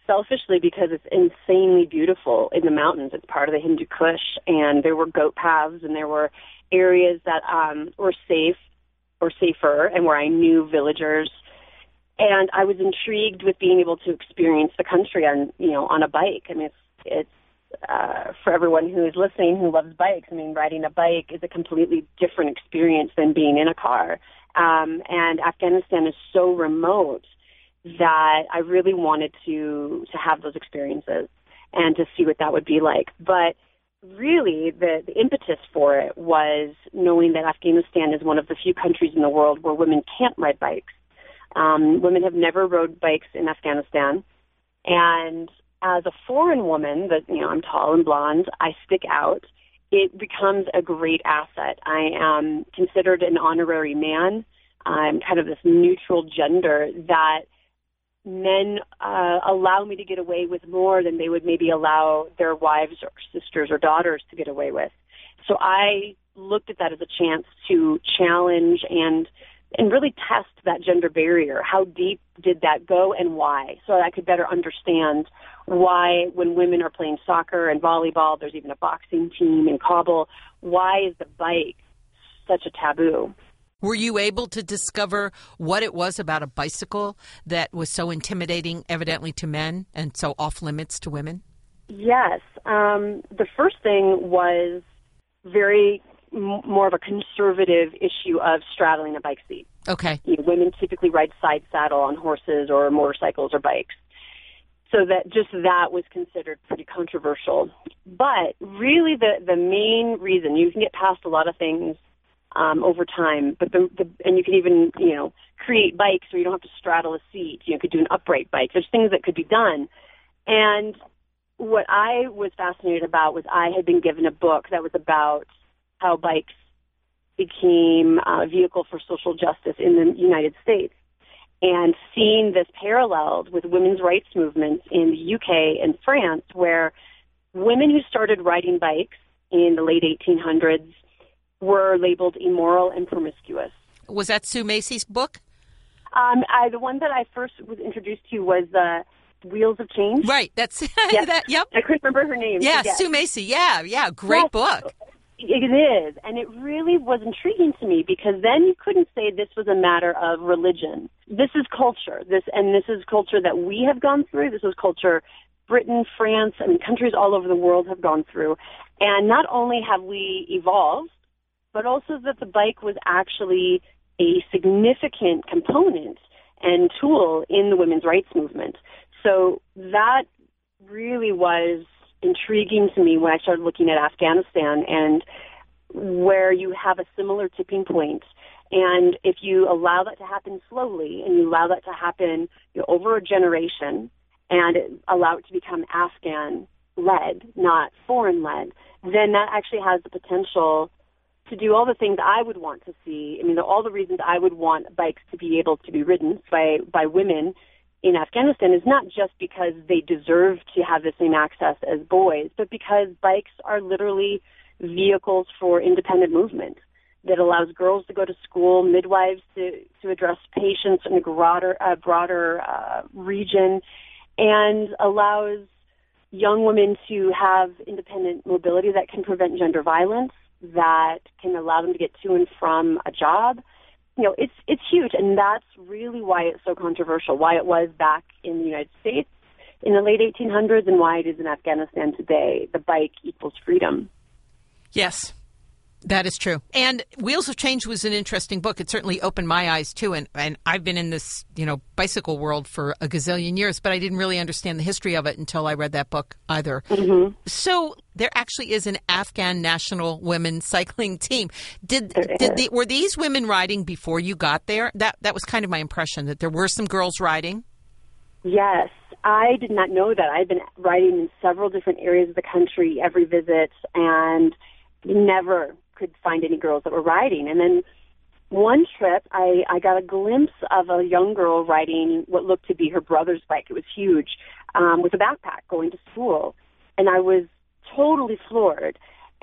S6: selfishly because it's insanely beautiful in the mountains. It's part of the Hindu Kush, and there were goat paths, and there were areas that um, were safe or safer, and where I knew villagers. And I was intrigued with being able to experience the country on, you know, on a bike. I mean, it's it's uh, for everyone who is listening who loves bikes. I mean, riding a bike is a completely different experience than being in a car. Um, and Afghanistan is so remote that I really wanted to to have those experiences and to see what that would be like. But really, the, the impetus for it was knowing that Afghanistan is one of the few countries in the world where women can't ride bikes. Um, women have never rode bikes in Afghanistan. And as a foreign woman, that, you know, I'm tall and blonde, I stick out. It becomes a great asset. I am considered an honorary man. I'm kind of this neutral gender that men uh, allow me to get away with more than they would maybe allow their wives or sisters or daughters to get away with. So I looked at that as a chance to challenge and and really test that gender barrier. How deep did that go and why? So that I could better understand why when women are playing soccer and volleyball, there's even a boxing team in Kabul, why is the bike such a taboo?
S2: Were you able to discover what it was about a bicycle that was so intimidating, evidently, to men and so off limits to women?
S6: Yes. Um, the first thing was very m- more of a conservative issue of straddling a bike seat.
S2: Okay.
S6: You know, women typically ride side saddle on horses or motorcycles or bikes. So that just that was considered pretty controversial. But really the, the main reason, you can get past a lot of things Um, over time, but the, the and you can even you know create bikes where you don't have to straddle a seat. You know, could do an upright bike. There's things that could be done. And what I was fascinated about was I had been given a book that was about how bikes became a vehicle for social justice in the United States, and seeing this paralleled with women's rights movements in the U K and France, where women who started riding bikes in the late eighteen hundreds were labeled immoral and promiscuous.
S2: Was that Sue Macy's book?
S6: Um, I, the one that I first was introduced to was uh, Wheels of Change.
S2: Right. That's
S6: yes.
S2: that. Yep.
S6: I couldn't remember her name.
S2: Yeah,
S6: yes.
S2: Sue Macy. Yeah, yeah. Great
S6: yes,
S2: book.
S6: It is, and it really was intriguing to me because then you couldn't say this was a matter of religion. This is culture. This and this is culture that we have gone through. This is culture Britain, France, I mean, countries all over the world have gone through. And not only have we evolved, but also that the bike was actually a significant component and tool in the women's rights movement. So that really was intriguing to me when I started looking at Afghanistan, and where you have a similar tipping point. And if you allow that to happen slowly, and you allow that to happen you know, over a generation, and allow it to become Afghan-led, not foreign-led, then that actually has the potential to do all the things I would want to see. I mean, all the reasons I would want bikes to be able to be ridden by, by women in Afghanistan is not just because they deserve to have the same access as boys, but because bikes are literally vehicles for independent movement that allows girls to go to school, midwives to, to address patients in a broader, uh, broader uh, region, and allows young women to have independent mobility that can prevent gender violence, that can allow them to get to and from a job. You know, it's it's huge, and that's really why it's so controversial, why it was back in the United States in the late eighteen hundreds and why it is in Afghanistan today. The bike equals freedom.
S2: Yes, that is true. And Wheels of Change was an interesting book. It certainly opened my eyes, too. And, and I've been in this, you know, bicycle world for a gazillion years, but I didn't really understand the history of it until I read that book either.
S6: Mm-hmm.
S2: So there actually is an Afghan national women's cycling team. Did
S6: There
S2: did
S6: is.
S2: the, were these women riding before you got there? That that was kind of my impression, that there were some girls riding.
S6: Yes. I did not know that. I've been riding in several different areas of the country every visit, and never could find any girls that were riding. And then one trip, I, I got a glimpse of a young girl riding what looked to be her brother's bike. It was huge, um, with a backpack going to school. And I was totally floored.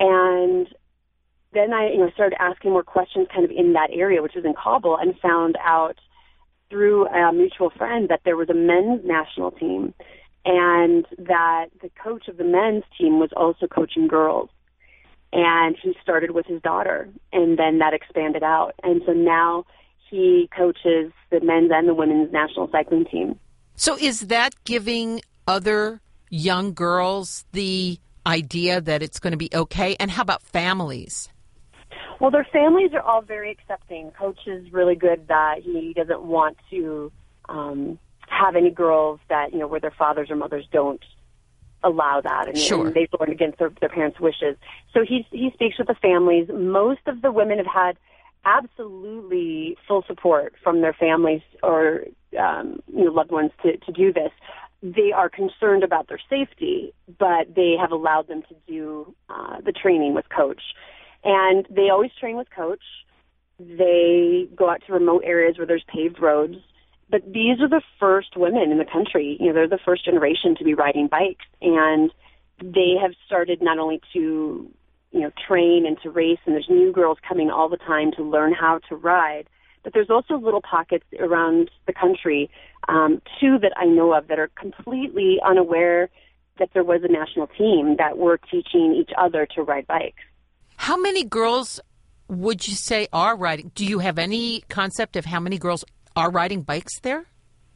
S6: And then I you know, started asking more questions kind of in that area, which was in Kabul, and found out through a mutual friend that there was a men's national team. and that the coach of the men's team was also coaching girls. And he started with his daughter, and then that expanded out. And so now he coaches the men's and the women's national cycling team.
S2: So is that giving other young girls the idea that it's going to be okay? And how about families?
S6: Well, their families are all very accepting. Coach is really good that he doesn't want to um, have any girls that, you know, where their fathers or mothers don't allow that, and,
S2: sure.
S6: and they've gone against their, their parents' wishes. So he he speaks with the families. Most of the women have had absolutely full support from their families or um, you know, loved ones to, to do this. They are concerned about their safety, but they have allowed them to do uh, the training with Coach. And they always train with Coach. They go out to remote areas where there's paved roads. But these are the first women in the country. You know, they're the first generation to be riding bikes. And they have started not only to, you know, train and to race, and there's new girls coming all the time to learn how to ride, but there's also little pockets around the country, um, two that I know of that are completely unaware that there was a national team that were teaching each other to ride bikes.
S2: How many girls would you say are riding? Do you have any concept of how many girls are riding bikes there?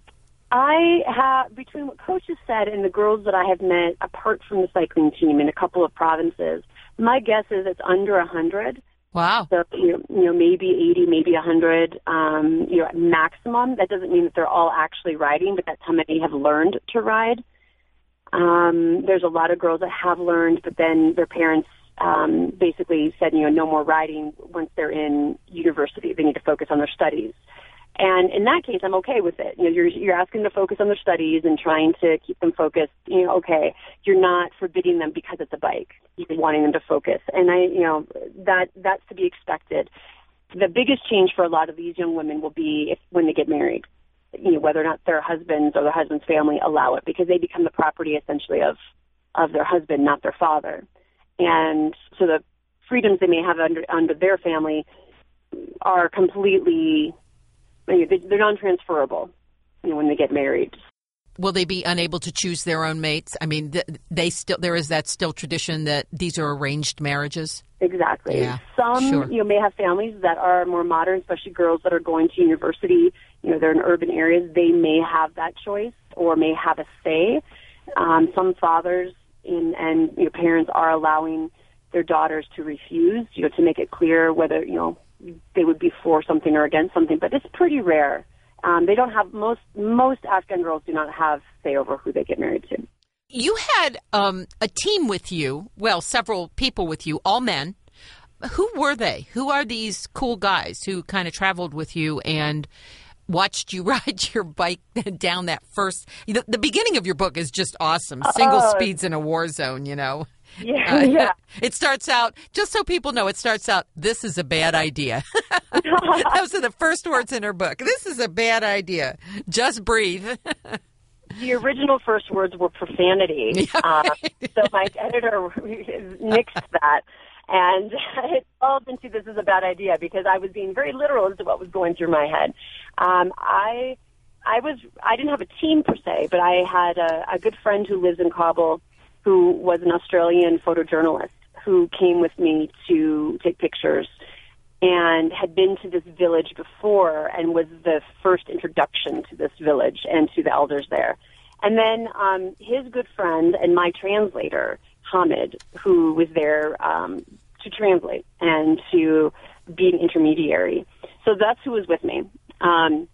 S6: I have, between what Coach has said and the girls that I have met, apart from the cycling team in a couple of provinces, my guess is it's under one hundred.
S2: Wow.
S6: So, you know, you know maybe eighty, maybe one hundred, um, you know, maximum. That doesn't mean that they're all actually riding, but that's how many have learned to ride. Um, there's a lot of girls that have learned, but then their parents um, basically said, you know, no more riding once they're in university. They need to focus on their studies. And in that case, I'm okay with it. You know, you're you're asking them to focus on their studies and trying to keep them focused. You know, okay, you're not forbidding them because it's a bike. You're wanting them to focus, and I, you know, that that's to be expected. The biggest change for a lot of these young women will be if when they get married. You know, whether or not their husbands or their husband's family allow it, because they become the property essentially of of their husband, not their father. And so the freedoms they may have under under their family are completely, they're non-transferable, you know, when they get married.
S2: Will they be unable to choose their own mates? I mean, they still there is that still tradition that these are arranged marriages?
S6: Exactly.
S2: Yeah,
S6: Some,
S2: sure.
S6: you know, may have families that are more modern, especially girls that are going to university. You know, they're in urban areas. They may have that choice or may have a say. Um, some fathers in, and you know, parents are allowing their daughters to refuse, you know, to make it clear whether, you know, they would be for something or against something, but it's pretty rare. Um, they don't have, most most Afghan girls do not have say over who they get married to.
S2: You had um, a team with you, well, several people with you, all men. Who were they? Who are these cool guys who kind of traveled with you and watched you ride your bike down that first, the, the beginning of your book is just awesome. Single
S6: uh,
S2: speeds in a war zone, you know.
S6: Yeah,
S2: Uh,
S6: yeah.
S2: It starts out, just so people know, it starts out, this is a bad idea. Those are the first words in her book. This is a bad idea. Just breathe.
S6: The original first words were profanity.
S2: Yeah,
S6: uh,
S2: right.
S6: so my editor nixed that. And it evolved into this is a bad idea because I was being very literal as to what was going through my head. Um, I I was I didn't have a team per se, but I had a, a good friend who lives in Kabul who was an Australian photojournalist who came with me to take pictures and had been to this village before and was the first introduction to this village and to the elders there. And then um, his good friend and my translator, Hamid, who was there um, to translate and to be an intermediary. So that's who was with me. Um,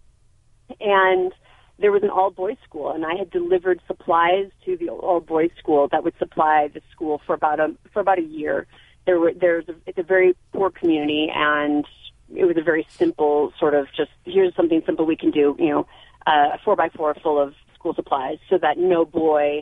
S6: and there was an all-boys school, and I had delivered supplies to the all-boys school that would supply the school for about a for about a year. There were there's a, it's a very poor community, and it was a very simple sort of just here's something simple we can do, you know, uh, a four by four full of school supplies, so that no boy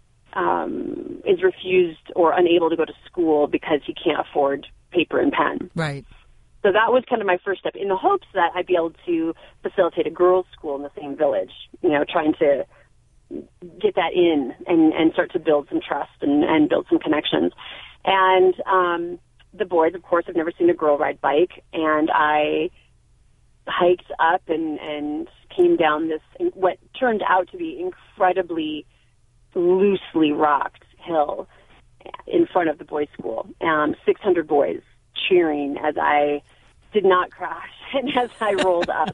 S6: um, is refused or unable to go to school because he can't afford paper and pen.
S2: Right.
S6: So that was kind of my first step, in the hopes that I'd be able to facilitate a girls' school in the same village, you know, trying to get that in and, and start to build some trust and, and build some connections. And um, the boys, of course, have never seen a girl ride bike, and I hiked up and, and came down this, what turned out to be incredibly loosely rocked hill in front of the boys' school. Um, six hundred boys cheering as I did not crash and as I rolled up.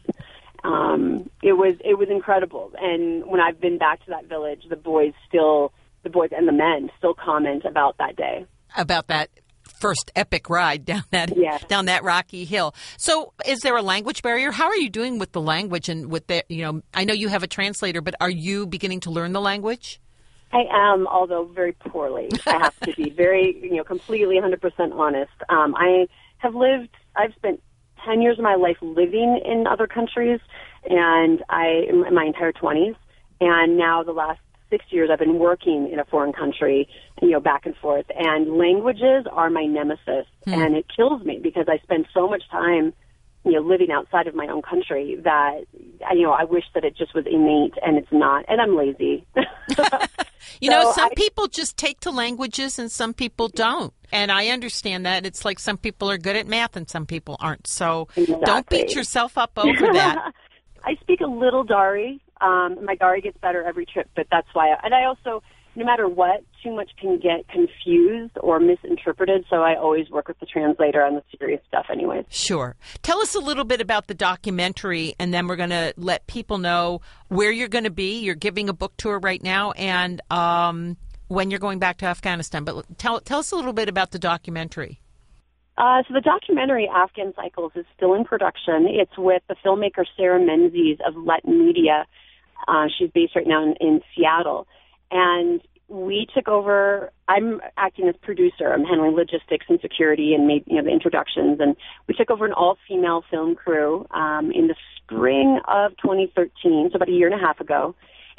S6: Um, it was it was incredible. And when I've been back to that village, the boys still, the boys and the men still comment about that day.
S2: About that first epic ride down that
S6: yes.
S2: down that rocky hill. So, is there a language barrier? How are you doing with the language and with the, you know, I know you have a translator, but are you beginning to learn the language?
S6: I am, although very poorly. I have to be very, you know, completely one hundred percent honest. Um, I have lived, I've spent ten years of my life living in other countries, and I, in my entire twenties, and now the last six years I've been working in a foreign country, you know, back and forth, and languages are my nemesis, hmm. and it kills me because I spend so much time, you know, living outside of my own country that, you know, I wish that it just was innate, and it's not, and I'm lazy.
S2: You know,
S6: so
S2: some
S6: I,
S2: people just take to languages and some people don't. And I understand that. It's like some people are good at math and some people aren't. So
S6: exactly.
S2: Don't beat yourself up over that.
S6: I speak a little Dari. Um, my Dari gets better every trip, but that's why. I, and I also, no matter what, too much can get confused or misinterpreted. So I always work with the translator on the serious stuff anyways.
S2: Sure. Tell us a little bit about the documentary, and then we're going to let people know where you're going to be. You're giving a book tour right now, and um, when you're going back to Afghanistan. But tell, tell us a little bit about the documentary.
S6: Uh, so the documentary Afghan Cycles is still in production. It's with the filmmaker Sarah Menzies of Let Media. Uh, she's based right now in, in Seattle. And we took over, I'm acting as producer. I'm handling logistics and security and made, you know, the introductions. And we took over an all-female film crew um, in the spring of twenty thirteen, so about a year and a half ago.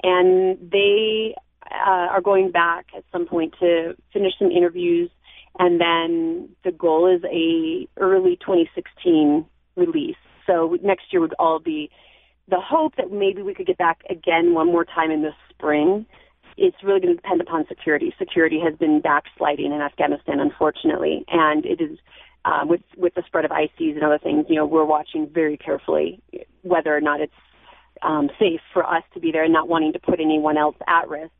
S6: And they uh, are going back at some point to finish some interviews. And then the goal is a early twenty sixteen release. So next year would all be the hope that maybe we could get back again one more time in the spring. It's really going to depend upon security. Security has been backsliding in Afghanistan, unfortunately, and it is uh, with with the spread of ISIS and other things. You know, we're watching very carefully whether or not it's um, safe for us to be there, and not wanting to put anyone else at risk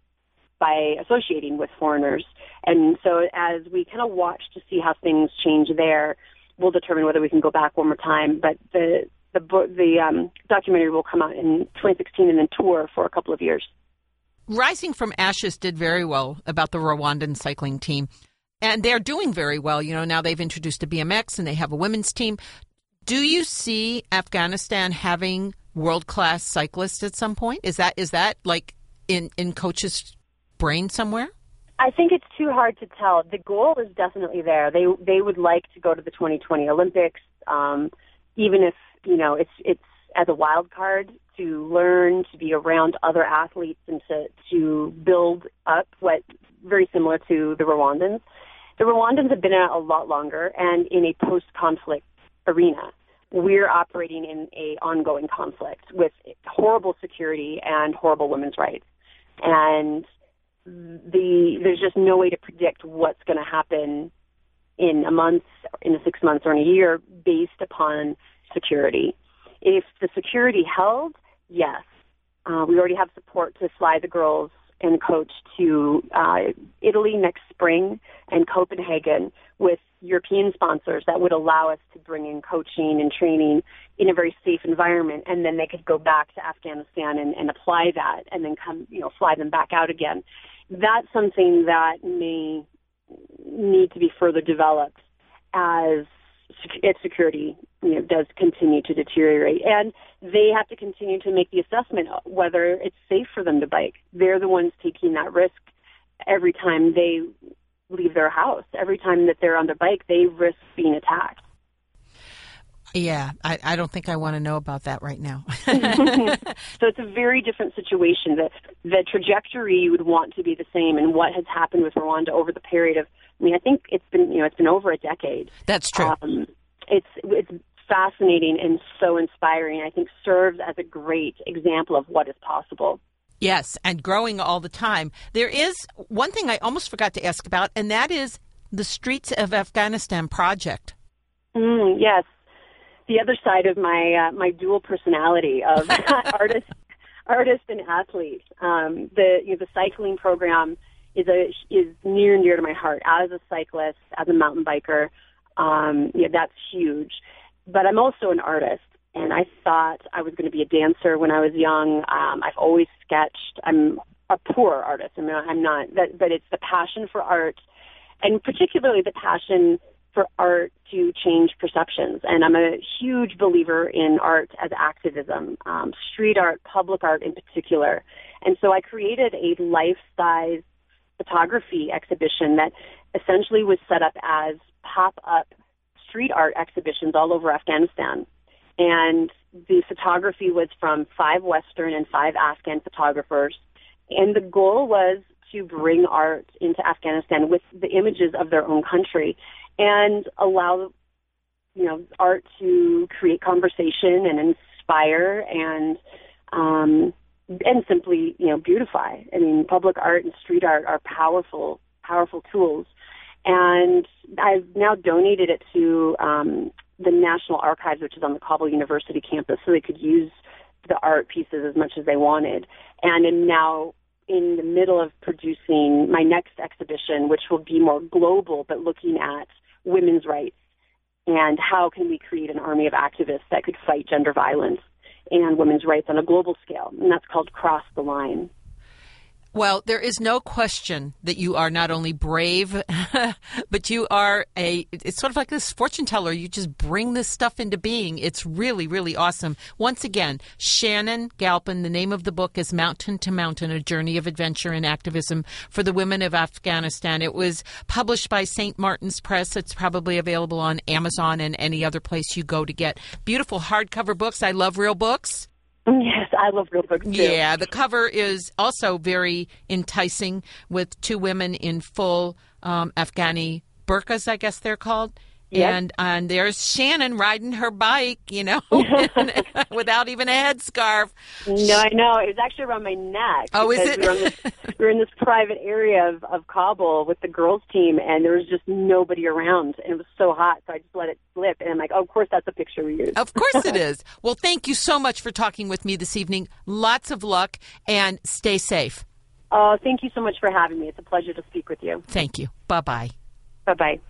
S6: by associating with foreigners. And so, as we kind of watch to see how things change there, we'll determine whether we can go back one more time. But the the the um, documentary will come out in twenty sixteen and then tour for a couple of years.
S2: Rising from Ashes did very well about the Rwandan cycling team, and they're doing very well. You know, now they've introduced a B M X and they have a women's team. Do you see Afghanistan having world-class cyclists at some point? Is that is that like in, in coaches' brain somewhere?
S6: I think it's too hard to tell. The goal is definitely there. They they would like to go to the twenty twenty Olympics, um, even if, you know, it's it's as a wild card, to learn, to be around other athletes, and to, to build up what very similar to the Rwandans. The Rwandans have been in it a lot longer and in a post-conflict arena. We're operating in a ongoing conflict with horrible security and horrible women's rights. And the there's just no way to predict what's going to happen in a month, in a six months, or in a year based upon security. If the security held, yes. Uh, we already have support to fly the girls and coach to uh, Italy next spring and Copenhagen with European sponsors that would allow us to bring in coaching and training in a very safe environment, and then they could go back to Afghanistan and, and apply that, and then come, you know, fly them back out again. That's something that may need to be further developed as its security, you know, does continue to deteriorate, and they have to continue to make the assessment of whether it's safe for them to bike. They're the ones taking that risk every time they leave their house. Every time that they're on their bike, they risk being attacked.
S2: Yeah, I, I don't think I want to know about that right now.
S6: So it's a very different situation. The, the trajectory you would want to be the same, and what has happened with Rwanda over the period of, I mean, I think it's been, you know, it's been over a decade.
S2: That's true.
S6: Um, it's it's fascinating and so inspiring. I think serves as a great example of what is possible.
S2: Yes, and growing all the time. There is one thing I almost forgot to ask about, and that is the Streets of Afghanistan project.
S6: Mm, yes. The other side of my uh, my dual personality of artist artist and athlete. Um, the you know, the cycling program is a is near and dear to my heart. As a cyclist, as a mountain biker, um, you know, that's huge. But I'm also an artist, and I thought I was going to be a dancer when I was young. Um, I've always sketched. I'm a poor artist. I mean, I'm not, but, but it's the passion for art, and particularly the passion for art to change perceptions. And I'm a huge believer in art as activism, um, street art, public art in particular. And so I created a life-size photography exhibition that essentially was set up as pop-up street art exhibitions all over Afghanistan. And the photography was from five Western and five Afghan photographers. And the goal was to bring art into Afghanistan with the images of their own country and allow, you know, art to create conversation and inspire and um, and simply, you know, beautify. I mean, public art and street art are powerful, powerful tools. And I've now donated it to um, the National Archives, which is on the Kabul University campus, so they could use the art pieces as much as they wanted. And am now in the middle of producing my next exhibition, which will be more global, but looking at women's rights and how can we create an army of activists that could fight gender violence and women's rights on a global scale. And that's called Cross the Line.
S2: Well, there is no question that you are not only brave, but you are a, it's sort of like this fortune teller. You just bring this stuff into being. It's really, really awesome. Once again, Shannon Galpin, the name of the book is Mountain to Mountain, A Journey of Adventure and Activism for the Women of Afghanistan. It was published by Saint Martin's Press. It's probably available on Amazon and any other place you go to get beautiful hardcover books. I love real books.
S6: Yes, I love real books, too.
S2: Yeah, the cover is also very enticing with two women in full um, Afghani burqas, I guess they're called. Yep. And and there's Shannon riding her bike, you know, without even a headscarf.
S6: No, I know. It was actually around my neck.
S2: Oh, is it?
S6: We were, in this, we were in this private area of, of Kabul with the girls' team, and there was just nobody around. And it was so hot, so I just let it slip. And I'm like, oh, of course that's a picture we use.
S2: Of course it is. Well, thank you so much for talking with me this evening. Lots of luck, and stay safe.
S6: Oh, thank you so much for having me. It's a pleasure to speak with you.
S2: Thank you. Bye-bye.
S6: Bye-bye.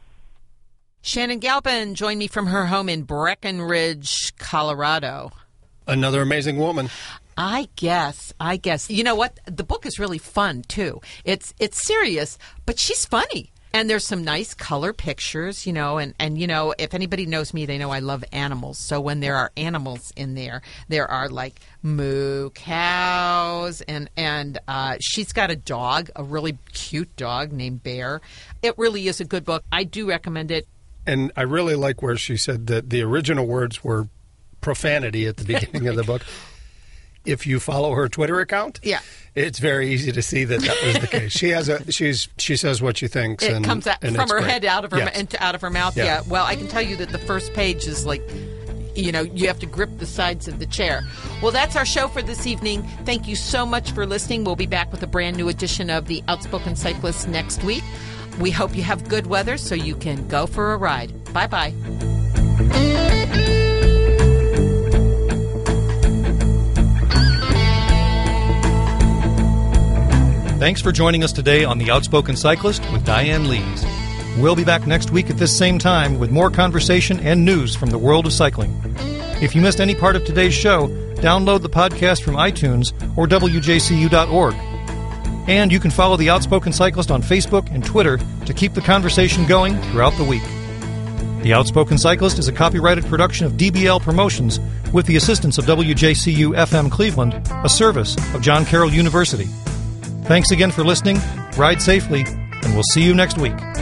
S2: Shannon Galpin joined me from her home in Breckenridge, Colorado.
S3: Another amazing woman.
S2: I guess. I guess. You know what? The book is really fun, too. It's it's serious, but she's funny. And there's some nice color pictures, you know, and, and, you know, if anybody knows me, they know I love animals. So when there are animals in there, there are, like, moo cows, and, and uh, she's got a dog, a really cute dog named Bear. It really is a good book. I do recommend it. And
S3: I really like where she said that the original words were profanity at the beginning of the book. If you follow her Twitter account,
S2: yeah,
S3: it's very easy to see that that was the case. She has a she's she says what she thinks.
S2: It
S3: and,
S2: comes out,
S3: and
S2: from her
S3: great.
S2: head out of her
S3: yes.
S2: into, out of her mouth.
S3: Yeah.
S2: yeah. Well, I can tell you that the first page is like, you know, you have to grip the sides of the chair. Well, that's our show for this evening. Thank you so much for listening. We'll be back with a brand new edition of The Outspoken Cyclist next week. We hope you have good weather so you can go for a ride. Bye-bye.
S1: Thanks for joining us today on The Outspoken Cyclist with Diane Lees. We'll be back next week at this same time with more conversation and news from the world of cycling. If you missed any part of today's show, download the podcast from iTunes or W J C U dot org. And you can follow The Outspoken Cyclist on Facebook and Twitter to keep the conversation going throughout the week. The Outspoken Cyclist is a copyrighted production of D B L Promotions with the assistance of W J C U F M Cleveland, a service of John Carroll University. Thanks again for listening, ride safely, and we'll see you next week.